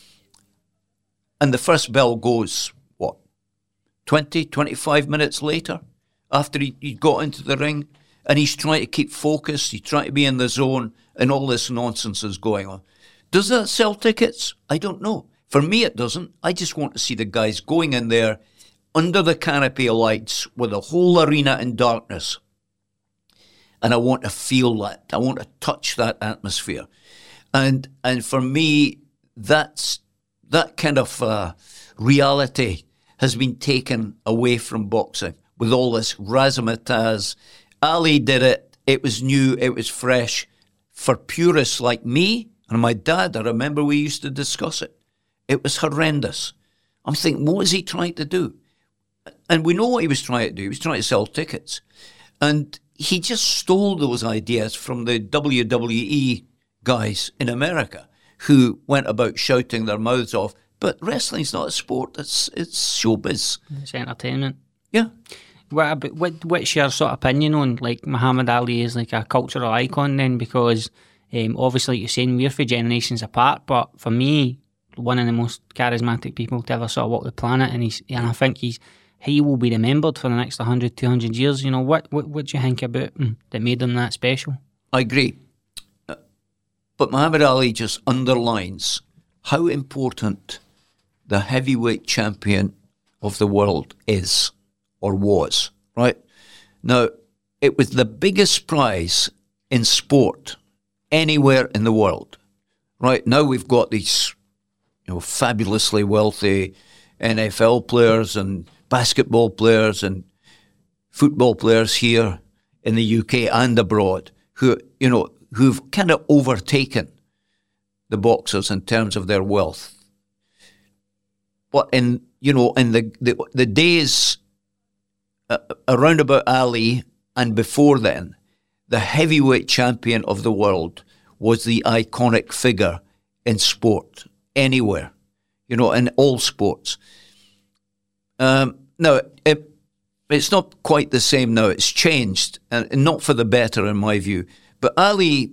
and the first bell goes, what, twenty, twenty-five minutes later, after he, he got into the ring, and he's trying to keep focused, he's trying to be in the zone, and all this nonsense is going on. Does that sell tickets? I don't know. For me, it doesn't. I just want to see the guys going in there under the canopy of lights with the whole arena in darkness. And I want to feel that. I want to touch that atmosphere. And and for me, that's that kind of uh, reality has been taken away from boxing with all this razzmatazz. Ali did it. It was new. It was fresh. For purists like me and my dad, I remember we used to discuss it. It was horrendous. I'm thinking, what was he trying to do? And we know what he was trying to do. He was trying to sell tickets. And he just stole those ideas from the W W E guys in America who went about shouting their mouths off. But wrestling's not a sport. It's it's showbiz. It's entertainment. Yeah. What, about, what what's your sort of opinion on, like, Muhammad Ali is like a cultural icon then? Because um, obviously, like you're saying, we're for generations apart. But for me, one of the most charismatic people to ever sort of walk the planet, and he's and I think he's he will be remembered for the next one hundred, two hundred years. You know, what what what do you think about him that made him that special? I agree. But Muhammad Ali just underlines how important the heavyweight champion of the world is, or was, right? Now, it was the biggest prize in sport anywhere in the world. Right now we've got these, you know, fabulously wealthy N F L players and basketball players and football players here in the U K and abroad who, you know, who've kind of overtaken the boxers in terms of their wealth. But in, you know, in the the, the days uh, around about Ali and before then, the heavyweight champion of the world was the iconic figure in sport, anywhere, you know, in all sports. Um, now, it, it's not quite the same now. It's changed, and not for the better in my view. But Ali,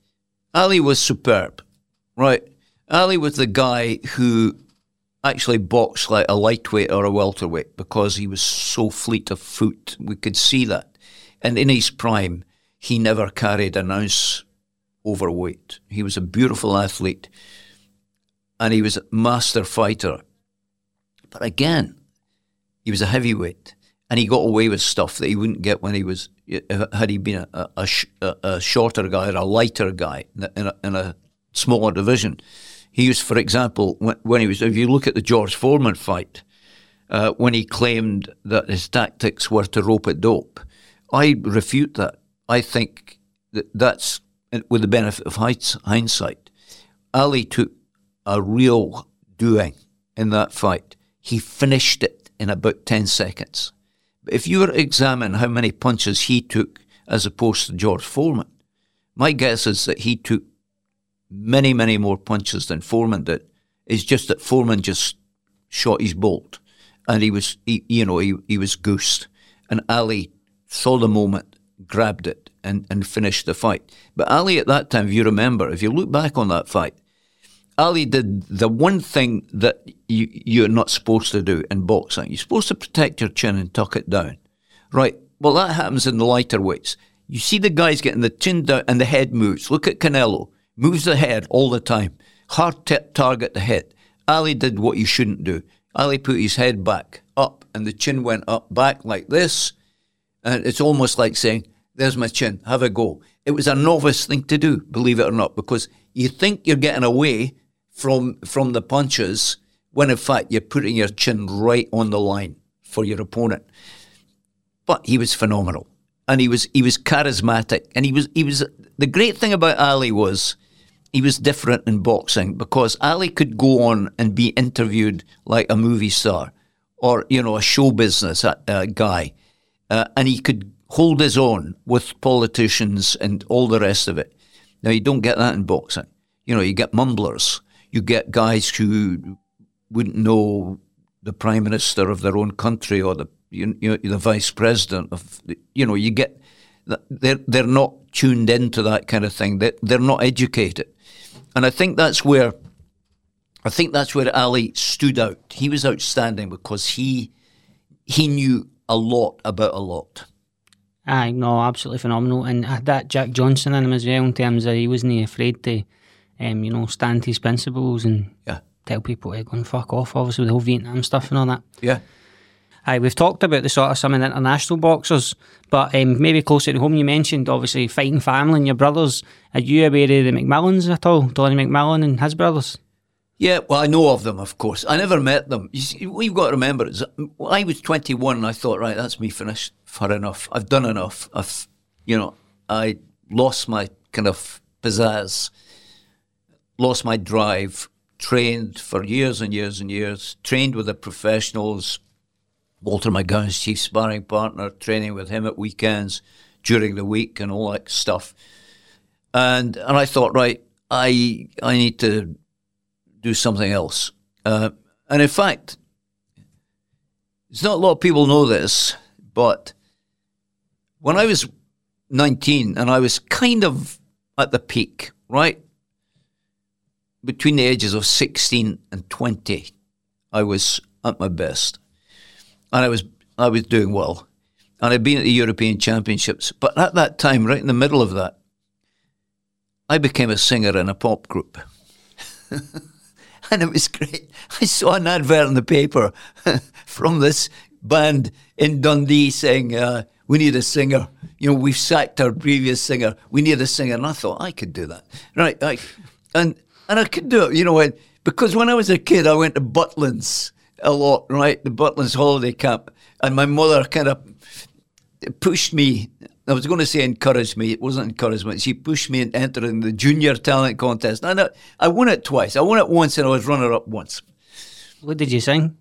Ali was superb, right? Ali was the guy who actually boxed like a lightweight or a welterweight because he was so fleet of foot. We could see that. And in his prime, he never carried an ounce overweight. He was a beautiful athlete, and he was a master fighter. But again, he was a heavyweight, and he got away with stuff that he wouldn't get when he was, had he been a, a, a, a shorter guy or a lighter guy in a, in a smaller division. He used, for example, when, when he was, if you look at the George Foreman fight, uh, when he claimed that his tactics were to rope a dope, I refute that. I think that that's, with the benefit of hindsight, Ali took a real doing in that fight. He finished it in about ten seconds. But if you were to examine how many punches he took as opposed to George Foreman, my guess is that he took many, many more punches than Foreman did. It's just that Foreman just shot his bolt, and he was, he, you know, he, he was goosed. And Ali saw the moment, grabbed it, and, and finished the fight. But Ali at that time, if you remember, if you look back on that fight, Ali did the one thing that you, you're not supposed to do in boxing. You're supposed to protect your chin and tuck it down. Right, well, that happens in the lighter weights. You see the guys getting the chin down and the head moves. Look at Canelo. Moves the head all the time. Hard t- target to hit. Ali did what you shouldn't do. Ali put his head back, up, and the chin went up, back like this. And it's almost like saying, there's my chin, have a go. It was a novice thing to do, believe it or not, because you think you're getting away from from the punches when in fact you're putting your chin right on the line for your opponent. But he was phenomenal. And he was he was charismatic. And he was he was the great thing about Ali was he was different in boxing because Ali could go on and be interviewed like a movie star or, you know, a show business uh, guy. Uh, and he could hold his own with politicians and all the rest of it. Now, you don't get that in boxing. You know, you get mumblers. You get guys who wouldn't know the prime minister of their own country or the you, you know, the vice president of, the, you know, you get, they're, they're not tuned into that kind of thing. They, they're not educated. And I think that's where, I think that's where Ali stood out. He was outstanding because he, he knew a lot about a lot. Aye, no, absolutely phenomenal. And had that Jack Johnson in him as well in terms of he wasn't afraid to, um, you know, stand to his principles and yeah. tell people to go and fuck off, obviously, with the whole Vietnam stuff and all that. Yeah. Aye, we've talked about the sort of some of the international boxers, but um, maybe closer to home, you mentioned, obviously, fighting family and your brothers. Are you aware of the McMillans at all? Donnie McMillan and his brothers? Yeah, well, I know of them, of course. I never met them. You see, what you've got to remember is I was twenty-one and I thought, right, that's me finished. Far enough. I've done enough. I've, you know, I lost my kind of pizzazz, lost my drive, trained for years and years and years, trained with the professionals, Walter McGowan's chief sparring partner, training with him at weekends, during the week and all that stuff. And and I thought, right, I I need to do something else. Uh, and in fact, there's not a lot of people know this, but when I was nineteen and I was kind of at the peak, right, between the ages of sixteen and twenty, I was at my best. And I was I was doing well. And I'd been at the European Championships. But at that time, right in the middle of that, I became a singer in a pop group. And it was great. I saw an advert in the paper from this band in Dundee saying, uh, we need a singer. You know, we've sacked our previous singer. We need a singer. And I thought, I could do that. Right. I, and and I could do it, you know, when, because when I was a kid, I went to Butlins a lot, right? The Butlins holiday camp. And my mother kind of pushed me. I was going to say encouraged me. It wasn't encouragement. She pushed me into entering the junior talent contest. And I, I won it twice. I won it once and I was runner-up once. What did you sing?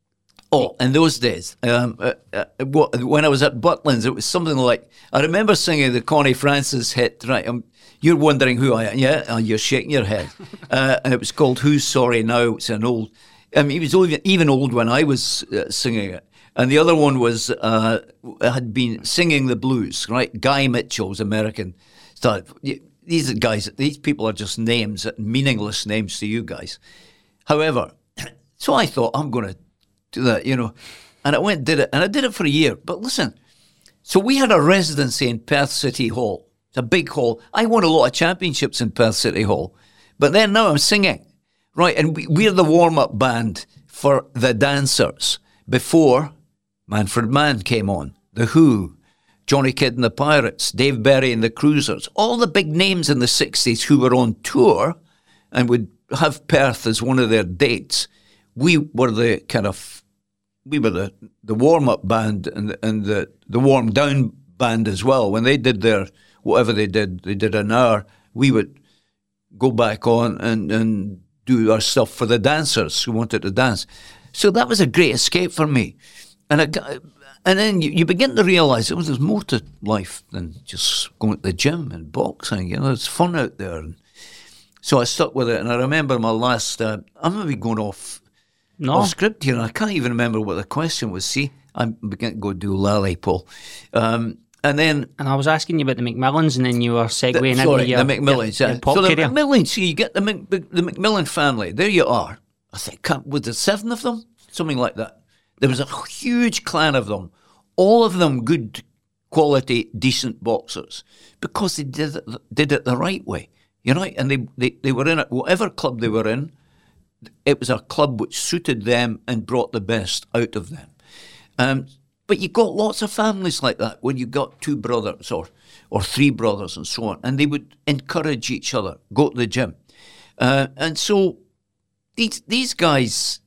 Oh, in those days, um, uh, uh, when I was at Butlins, it was something like, I remember singing the Connie Francis hit, right? Um, you're wondering who I am. Yeah, uh, you're shaking your head. uh, and it was called Who's Sorry Now? It's an old, I mean, it was even, even old when I was uh, singing it. And the other one was, uh, had been singing the blues, right? Guy Mitchell's American style. These guys, these people are just names, meaningless names to you guys. However, so I thought, I'm going to do that, you know. And I went and did it, and I did it for a year. But listen, so we had a residency in Perth City Hall. It's a big hall. I won a lot of championships in Perth City Hall. But then now I'm singing, right? And we, we're the warm-up band for the dancers before Manfred Mann came on, The Who, Johnny Kidd and the Pirates, Dave Berry and the Cruisers, all the big names in the sixties who were on tour and would have Perth as one of their dates. We were the kind of, we were the, the warm-up band and, and the, the warm-down band as well. When they did their, whatever they did, they did an hour, we would go back on and, and do our stuff for the dancers who wanted to dance. So that was a great escape for me. And I, and then you, you begin to realise, oh, there's more to life than just going to the gym and boxing. You know, there's fun out there. And so I stuck with it. And I remember my last, uh, I'm going to be going off, no. off script here. And I can't even remember what the question was. See, I'm beginning to go do lally, Paul. Um, and then... And I was asking you about the McMillans and then you were segueing the, sorry, into your, the McMillans. your, Yeah. your pop so the career. McMillans, so you get the, Mc, the McMillan family. There you are. I think, was there seven of them? Something like that. There was a huge clan of them, all of them good quality, decent boxers, because they did it, did it the right way, you know, and they, they, they were in it, whatever club they were in, it was a club which suited them and brought the best out of them. Um, but you got lots of families like that where you got two brothers or, or three brothers and so on, and they would encourage each other, go to the gym. Uh, and so these these guys...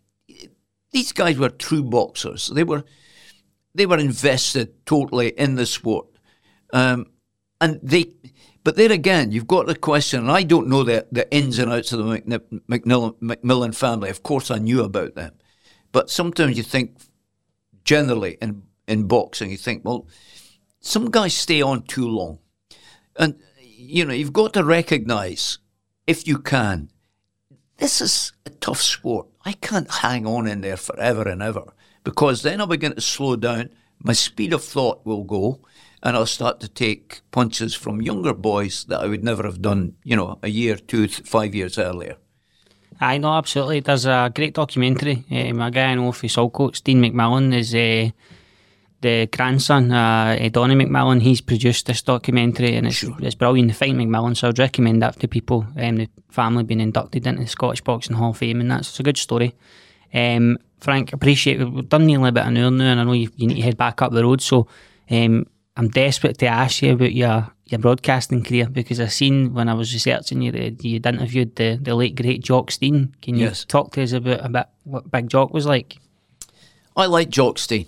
These guys were true boxers. They were they were invested totally in the sport. Um, and they, But there again, you've got the question, and I don't know the, the ins and outs of the McNill, McMillan, McMillan family. Of course, I knew about them. But sometimes you think, generally, in, in boxing, you think, well, some guys stay on too long. And, you know, you've got to recognise, if you can, this is a tough sport. I can't hang on in there forever and ever, because then I'll begin to slow down, my speed of thought will go, and I'll start to take punches from younger boys that I would never have done, you know, a year, two, th- five years earlier. I know, absolutely. There's a great documentary. Um, a guy I know from Saltcoats, Dean McMillan, is uh, the grandson, uh, Donnie McMillan. He's produced this documentary, and it's, Sure. it's brilliant. The Fight McMillan, so I'd recommend that to people. Um, the family being inducted into the Scottish Boxing Hall of Fame, and that's it's a good story. Um, Frank, appreciate it. We've done nearly about an hour now, and I know you, you need to head back up the road, so um, I'm desperate to ask you about your, your broadcasting career, because I seen when I was researching you that you'd interviewed the, the late great Jock Stein. Can you Yes. talk to us about, about what Big Jock was like? I like Jock Stein.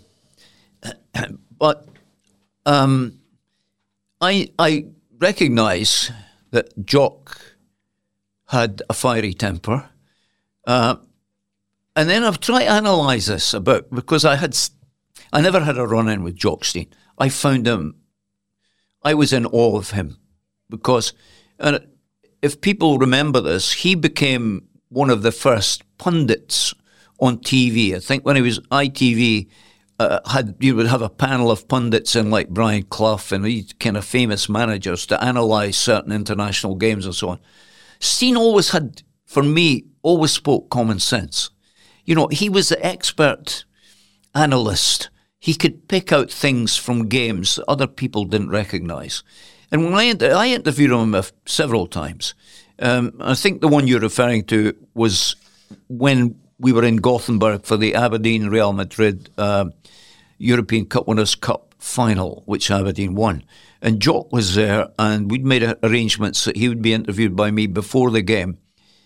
But um, I I recognise that Jock had a fiery temper. Uh, and then I've tried to analyse this about, because I had, I never had a run-in with Jock Stein. I found him, I was in awe of him, because, and if people remember this, he became one of the first pundits on T V. I think when he was I T V, uh, had you would have a panel of pundits in like Brian Clough and these kind of famous managers to analyse certain international games and so on. Stein always had, for me, always spoke common sense. You know, he was the expert analyst. He could pick out things from games that other people didn't recognise. And when I, inter- I interviewed him a- several times, um, I think the one you're referring to was when we were in Gothenburg for the Aberdeen Real Madrid uh, European Cup Winners' Cup final, which Aberdeen won. And Jock was there, and we'd made arrangements that he would be interviewed by me before the game.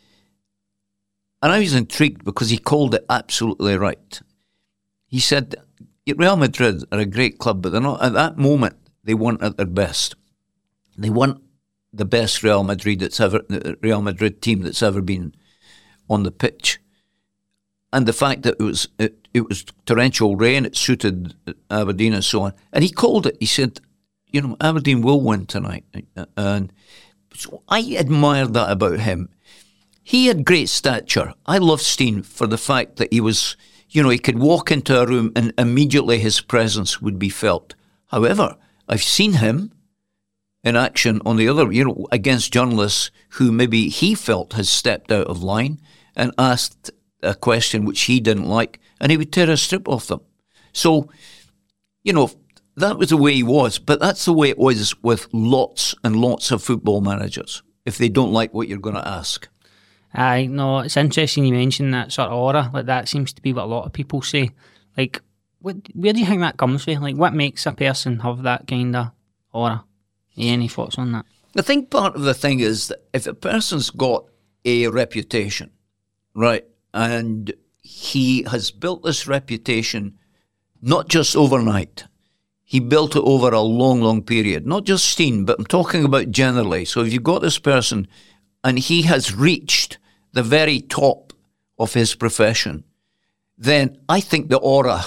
And I was intrigued because he called it absolutely right. He said, Real Madrid are a great club, but they're not, at that moment, they weren't at their best. They weren't the best Real Madrid that's ever, the Real Madrid team that's ever been on the pitch. And the fact that it was it, it was torrential rain, it suited Aberdeen and so on. And he called it. He said, you know, Aberdeen will win tonight. And so I admired that about him. He had great stature. I love Stein for the fact that he was, you know, he could walk into a room and immediately his presence would be felt. However, I've seen him in action on the other, you know, against journalists who maybe he felt has stepped out of line and asked a question which he didn't like, and he would tear a strip off them. So, you know, that was the way he was, but that's the way it was with lots and lots of football managers, if they don't like what you're going to ask. I know, it's interesting you mentioned that sort of aura. Like, that seems to be what a lot of people say. Like, what, where do you think that comes from? Like, what makes a person have that kind of aura? Any thoughts on that? I think part of the thing is that if a person's got a reputation, right, and he has built this reputation not just overnight, he built it over a long, long period. Not just Stein, but I'm talking about generally. So if you've got this person and he has reached the very top of his profession, then I think the aura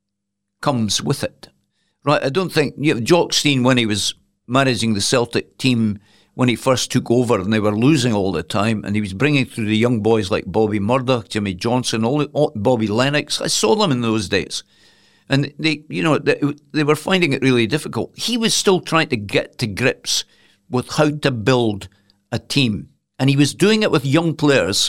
comes with it. Right? I don't think, you know, Jock Stein, when he was managing the Celtic team, when he first took over and they were losing all the time, and he was bringing through the young boys like Bobby Murdoch, Jimmy Johnson, all, the, all Bobby Lennox. I saw them in those days. And they, you know, they, they were finding it really difficult. He was still trying to get to grips with how to build a team. And he was doing it with young players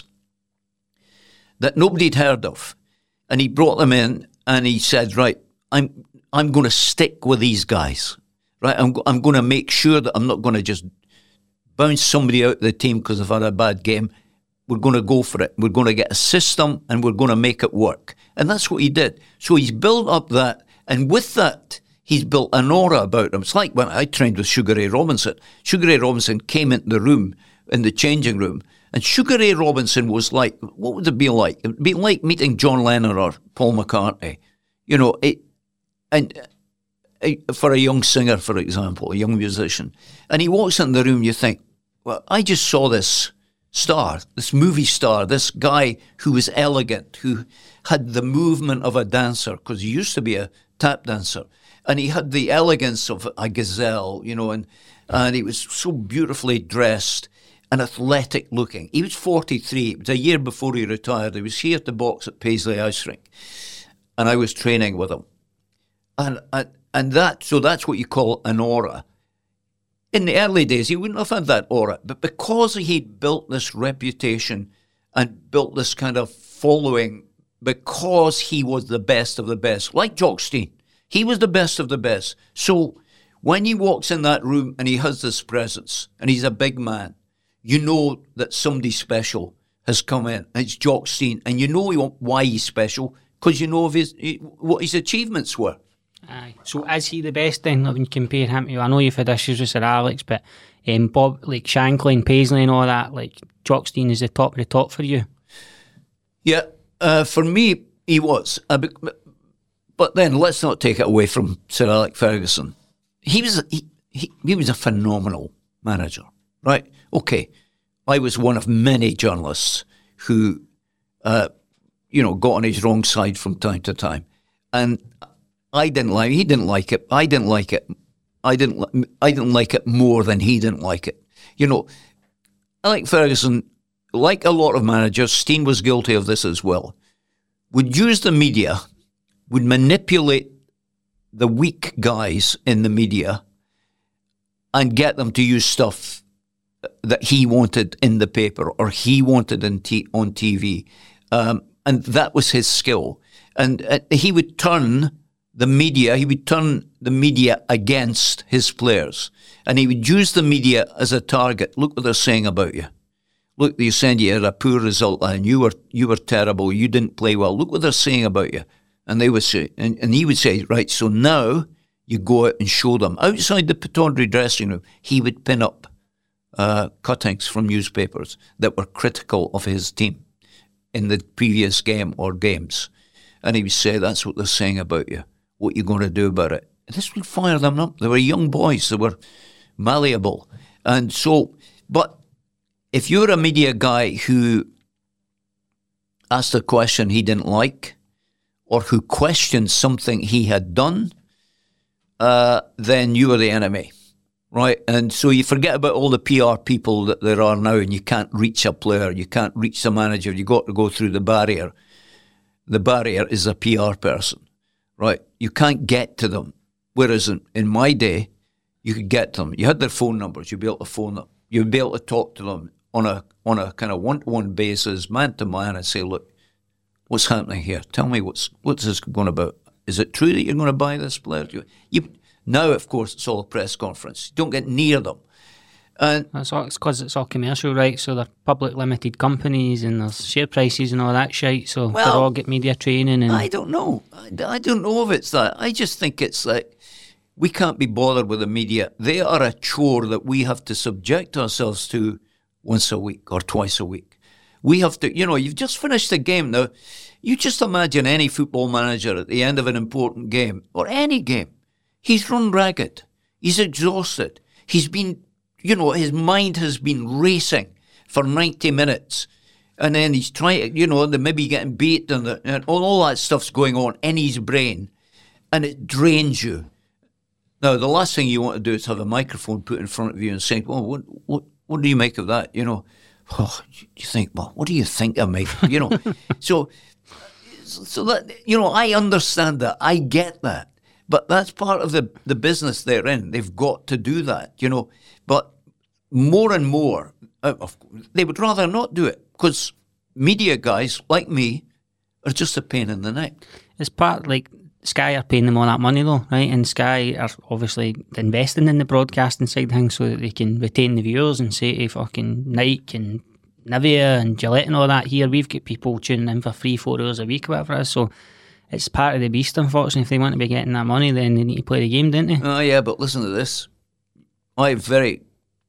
that nobody'd heard of. And he brought them in and he said, right, I'm I'm going to stick with these guys. Right, I'm, I'm going to make sure that I'm not going to just bounce somebody out of the team because I've had a bad game. We're going to go for it. We're going to get a system and we're going to make it work. And that's what he did. So he's built up that, and with that, he's built an aura about him. It's like when I trained with Sugar Ray Robinson. Sugar Ray Robinson came into the room, in the changing room, and Sugar Ray Robinson was like, what would it be like? It would be like meeting John Lennon or Paul McCartney. You know, it, and a, for a young singer, for example, a young musician, and he walks into the room, you think, well, I just saw this star, this movie star, this guy who was elegant, who had the movement of a dancer, because he used to be a tap dancer, and he had the elegance of a gazelle, you know, and and he was so beautifully dressed and athletic looking. He was forty-three. It was a year before he retired. He was here to box at Paisley Ice Rink, and I was training with him. And, and and that, so that's what you call an aura. In the early days, he wouldn't have had that aura, but because he'd built this reputation and built this kind of following, because he was the best of the best, like Jock Stein, he was the best of the best. So when he walks in that room and he has this presence, and he's a big man, you know that somebody special has come in. It's Jock Stein, and you know why he's special, because you know of his, what his achievements were. Aye. So is he the best then when you compare him to, I know you've had issues with Sir Alex, but um, Bob, like Shankly and Paisley and all that, like Jock Stein is the top of the top for you? Yeah, uh, for me, he was. Uh, but, but then let's not take it away from Sir Alex Ferguson. He was, he, he, he was a phenomenal manager, right? Okay, I was one of many journalists who, uh, you know, got on his wrong side from time to time. And I didn't like it. He didn't like it. I didn't like it. I didn't. I didn't like it more than he didn't like it. You know, Alex Ferguson, like a lot of managers, Stein was guilty of this as well, would use the media, would manipulate the weak guys in the media and get them to use stuff that he wanted in the paper or he wanted in t- on T V. Um, and that was his skill. And uh, he would turn the media, he would turn the media against his players. And he would use the media as a target. Look what they're saying about you. Look, they send you a poor result and you were you were terrible, you didn't play well. Look what they're saying about you. And they would say, and, and he would say, right, so now you go out and show them. Outside the Pittodrie dressing room, he would pin up uh, cuttings from newspapers that were critical of his team in the previous game or games. And he would say, that's what they're saying about you. What are you going to do about it? This would fire them up. They were young boys. They were malleable. And so, but if you're a media guy who asked a question he didn't like or who questioned something he had done, uh, then you were the enemy, right? And so you forget about all the P R people that there are now and you can't reach a player, you can't reach the manager, you got to go through the barrier. The barrier is a P R person. Right, you can't get to them. Whereas in, in my day, you could get to them. You had their phone numbers. You'd be able to phone them. You'd be able to talk to them on a on a kind of one-to-one basis, man to man, and say, "Look, what's happening here? Tell me what's what's this going about? Is it true that you're going to buy this player?" You, you now, of course, it's all a press conference. You don't get near them. And that's all, it's because it's all commercial, right? So they're public limited companies and there's share prices and all that shit. So well, they all get media training. And I don't know. I, I don't know if it's that. I just think it's like we can't be bothered with the media. They are a chore that we have to subject ourselves to once a week or twice a week. We have to, you know, you've just finished a game now. You just imagine any football manager at the end of an important game or any game. He's run ragged. He's exhausted. He's been You know, his mind has been racing for ninety minutes. And then he's trying, you know, maybe getting beat and, the, and all, all that stuff's going on in his brain. And it drains you. Now, the last thing you want to do is have a microphone put in front of you and say, well, what what, what do you make of that? You know, oh, you think, well, what do you think of me? You know, so, so that, you know, I understand that. I get that. But that's part of the, the business they're in. They've got to do that, you know. But more and more, uh, they would rather not do it because media guys like me are just a pain in the neck. It's part, like, Sky are paying them all that money though, right? And Sky are obviously investing in the broadcasting side of things so that they can retain the viewers and say to fucking Nike and Nivea and Gillette and all that, here we've got people tuning in for three, four hours a week or whatever it is. So it's part of the beast, unfortunately. If they want to be getting that money, then they need to play the game, don't they? Oh, yeah, but listen to this. I have very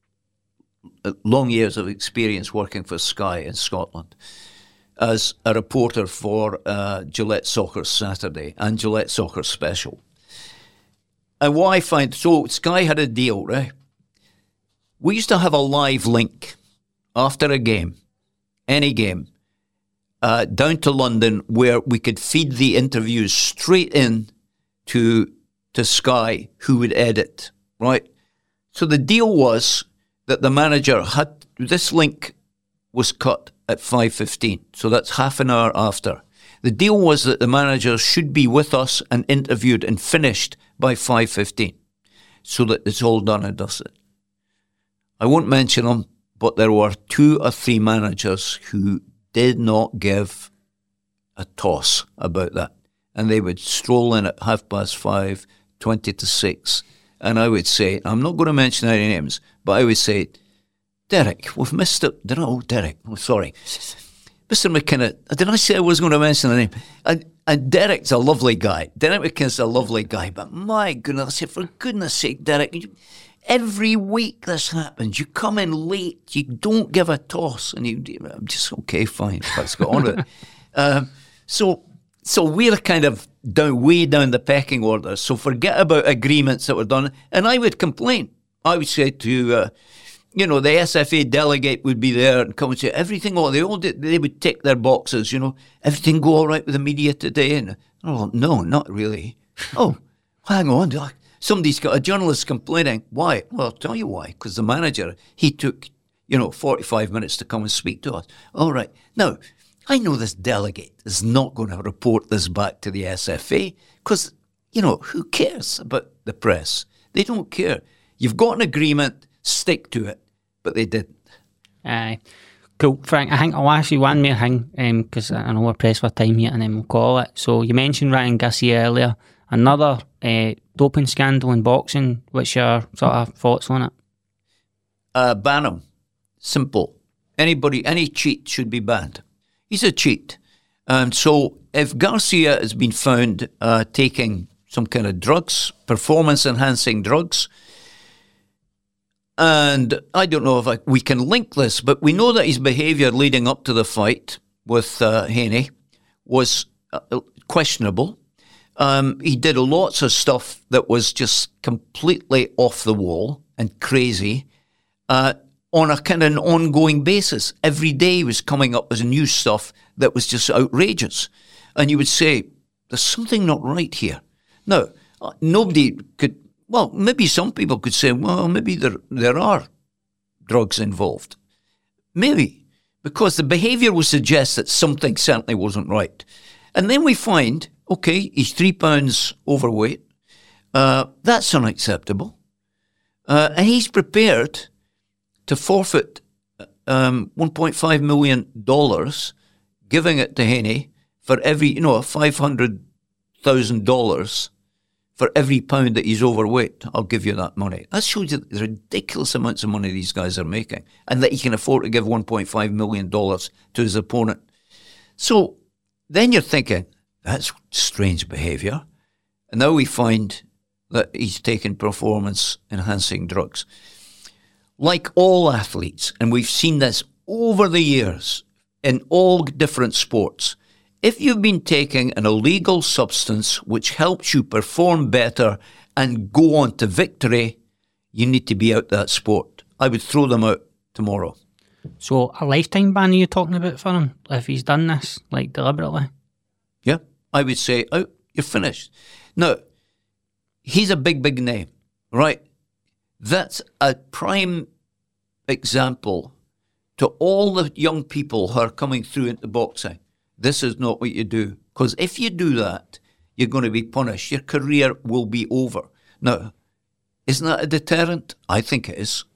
long years of experience working for Sky in Scotland as a reporter for uh, Gillette Soccer Saturday and Gillette Soccer Special. And what I find, so Sky had a deal, right? We used to have a live link after a game, any game, uh, down to London, where we could feed the interviews straight in to to Sky, who would edit, right? So the deal was that the manager had, this link was cut at five fifteen, so that's half an hour after. The deal was that the manager should be with us and interviewed and finished by five fifteen, so that it's all done and dusted. I won't mention them, but there were two or three managers who did not give a toss about that. And they would stroll in at half past five, twenty to six. And I would say, I'm not going to mention any names, but I would say, Derek, we've missed it. Oh, Derek, oh, sorry. Mister McKinnon, did I say I was going to mention the name? And, and Derek's a lovely guy. Derek McKinnon's a lovely guy. But my goodness, I said, for goodness sake, Derek, you, every week this happens. You come in late. You don't give a toss. And you, I'm just, okay, fine. Let's go on with it. Um, so, so we're kind of down, way down the pecking order. So forget about agreements that were done. And I would complain. I would say to... Uh, You know, the S F A delegate would be there and come and say, everything, all, they all did, they would tick their boxes, you know, everything go all right with the media today? And, oh, no, not really. Oh, hang on. Somebody's got a journalist complaining. Why? Well, I'll tell you why. Because the manager, he took, you know, forty-five minutes to come and speak to us. All right. Now, I know this delegate is not going to report this back to the S F A because, you know, who cares about the press? They don't care. You've got an agreement, stick to it. But they didn't. Aye. Cool. Frank, I think I'll ask you one more thing because um, I know we're pressed for time here and then we'll call it. So you mentioned Ryan Garcia earlier. Another uh, doping scandal in boxing. What's your sort of thoughts on it? Uh, ban him. Simple. Anybody, any cheat should be banned. He's a cheat. Um, so if Garcia has been found uh, taking some kind of drugs, performance-enhancing drugs, and I don't know if I, we can link this, but we know that his behaviour leading up to the fight with uh, Haney was uh, questionable. Um, he did lots of stuff that was just completely off the wall and crazy uh, on a kind of an ongoing basis. Every day he was coming up with new stuff that was just outrageous. And you would say, there's something not right here. Now, uh, nobody could... Well, maybe some people could say, well, maybe there there are drugs involved. Maybe, because the behaviour would suggest that something certainly wasn't right. And then we find, okay, he's three pounds overweight. Uh, that's unacceptable. Uh, and he's prepared to forfeit um, one point five million dollars, giving it to Haney for every, you know, five hundred thousand dollars for every pound that he's overweight. I'll give you that money. That shows you the ridiculous amounts of money these guys are making and that he can afford to give one point five million dollars to his opponent. So then you're thinking, that's strange behaviour. And now we find that he's taking performance-enhancing drugs. Like all athletes, and we've seen this over the years in all different sports, if you've been taking an illegal substance which helps you perform better and go on to victory, you need to be out that sport. I would throw them out tomorrow. So a lifetime ban are you talking about for him if he's done this, like deliberately? Yeah, I would say out, you're finished. Now, he's a big, big name, right? That's a prime example to all the young people who are coming through into boxing. This is not what you do. Because if you do that, you're going to be punished. Your career will be over. Now, isn't that a deterrent? I think it is.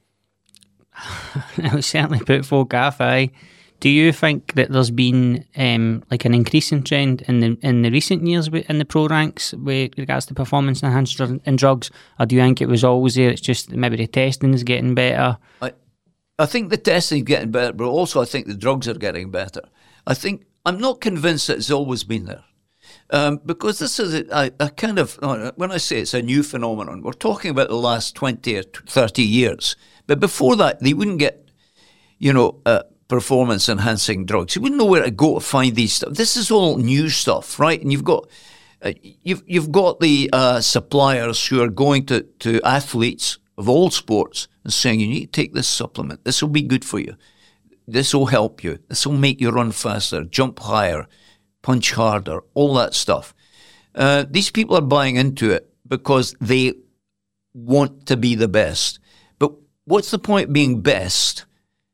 It was certainly put folk off, aye. Do you think that there's been um, like an increasing trend in the in the recent years in the pro ranks with regards to performance enhanced in drugs, or do you think it was always there? It's just maybe the testing is getting better. I, I think the testing is getting better, but also I think the drugs are getting better. I think I'm not convinced that it's always been there, um, because this is a, a, a kind of when I say it's a new phenomenon, we're talking about the last twenty or thirty years. But before that, they wouldn't get, you know. Uh, performance-enhancing drugs. You wouldn't know where to go to find these stuff. This is all new stuff, right? And you've got Uh, you've you've got the uh, suppliers who are going to, to athletes of all sports and saying, you need to take this supplement. This will be good for you. This will help you. This will make you run faster, jump higher, punch harder, all that stuff. Uh, these people are buying into it because they want to be the best. But what's the point of being best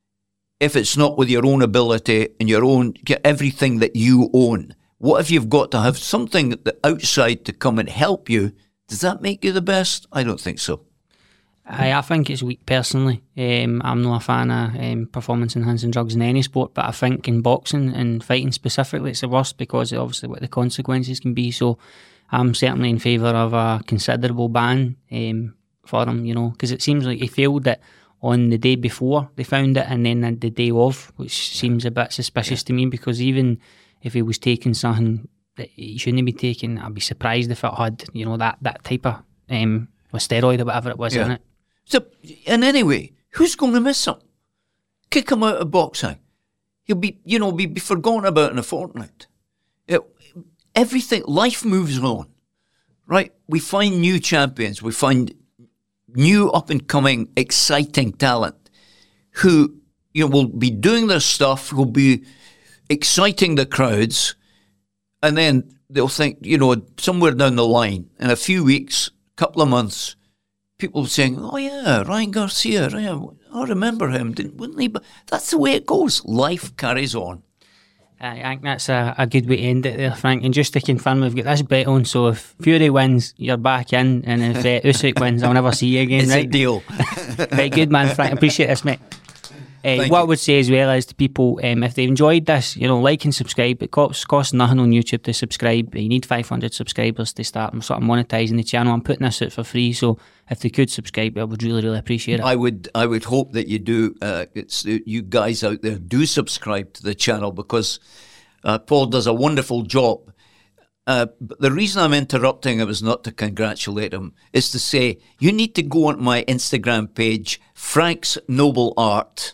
if it's not with your own ability and your own, everything that you own? What if you've got to have something that outside to come and help you? Does that make you the best? I don't think so. I, I think it's weak personally. Um, I'm not a fan of um, performance-enhancing drugs in any sport, but I think in boxing and fighting specifically, it's the worst because of obviously what the consequences can be. So I'm certainly in favour of a considerable ban um, for him, you know, because it seems like he failed it on the day before they found it and then the day of, which seems a bit suspicious yeah. to me, because even if he was taking something that he shouldn't be taking, I'd be surprised if it had, you know, that, that type of um, a steroid or whatever it was yeah. in it. So, and anyway, who's going to miss him? Kick him out of boxing. He'll be, you know, be, be forgotten about in a fortnight. It, everything, life moves on, right? We find new champions. We find new up-and-coming, exciting talent who, you know, will be doing their stuff, will be exciting the crowds, and then they'll think, you know, somewhere down the line, in a few weeks, couple of months, people saying, oh yeah, Ryan Garcia, Ryan, I remember him, didn't, wouldn't he? But that's the way it goes. Life carries on. I think that's a, a good way to end it there, Frank. And just to confirm, we've got this bet on, so if Fury wins, you're back in, and if uh, Usyk wins, I'll never see you again, it's right? a deal. Right, good man, Frank. Appreciate this, mate. Uh, what you. I would say as well is to people, um, if they've enjoyed this, you know, like and subscribe. It costs, costs nothing on YouTube to subscribe. You need five hundred subscribers to start sort of monetising the channel. I'm putting this out for free, so if they could subscribe, I would really, really appreciate it. I would I would hope that you do. Uh, it's uh, you guys out there, do subscribe to the channel, because uh, Paul does a wonderful job. Uh, but the reason I'm interrupting him is not to congratulate him, is to say you need to go on my Instagram page, Frank's Noble Art,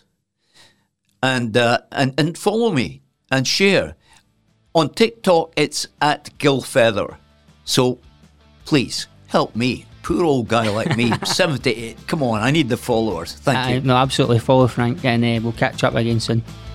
and uh, and and follow me and share. On TikTok, it's at Gilfeather. So please help me. Poor old guy like me, seventy-eight. Come on, I need the followers. Thank uh, you. No, absolutely. Follow Frank, and uh, we'll catch up again soon.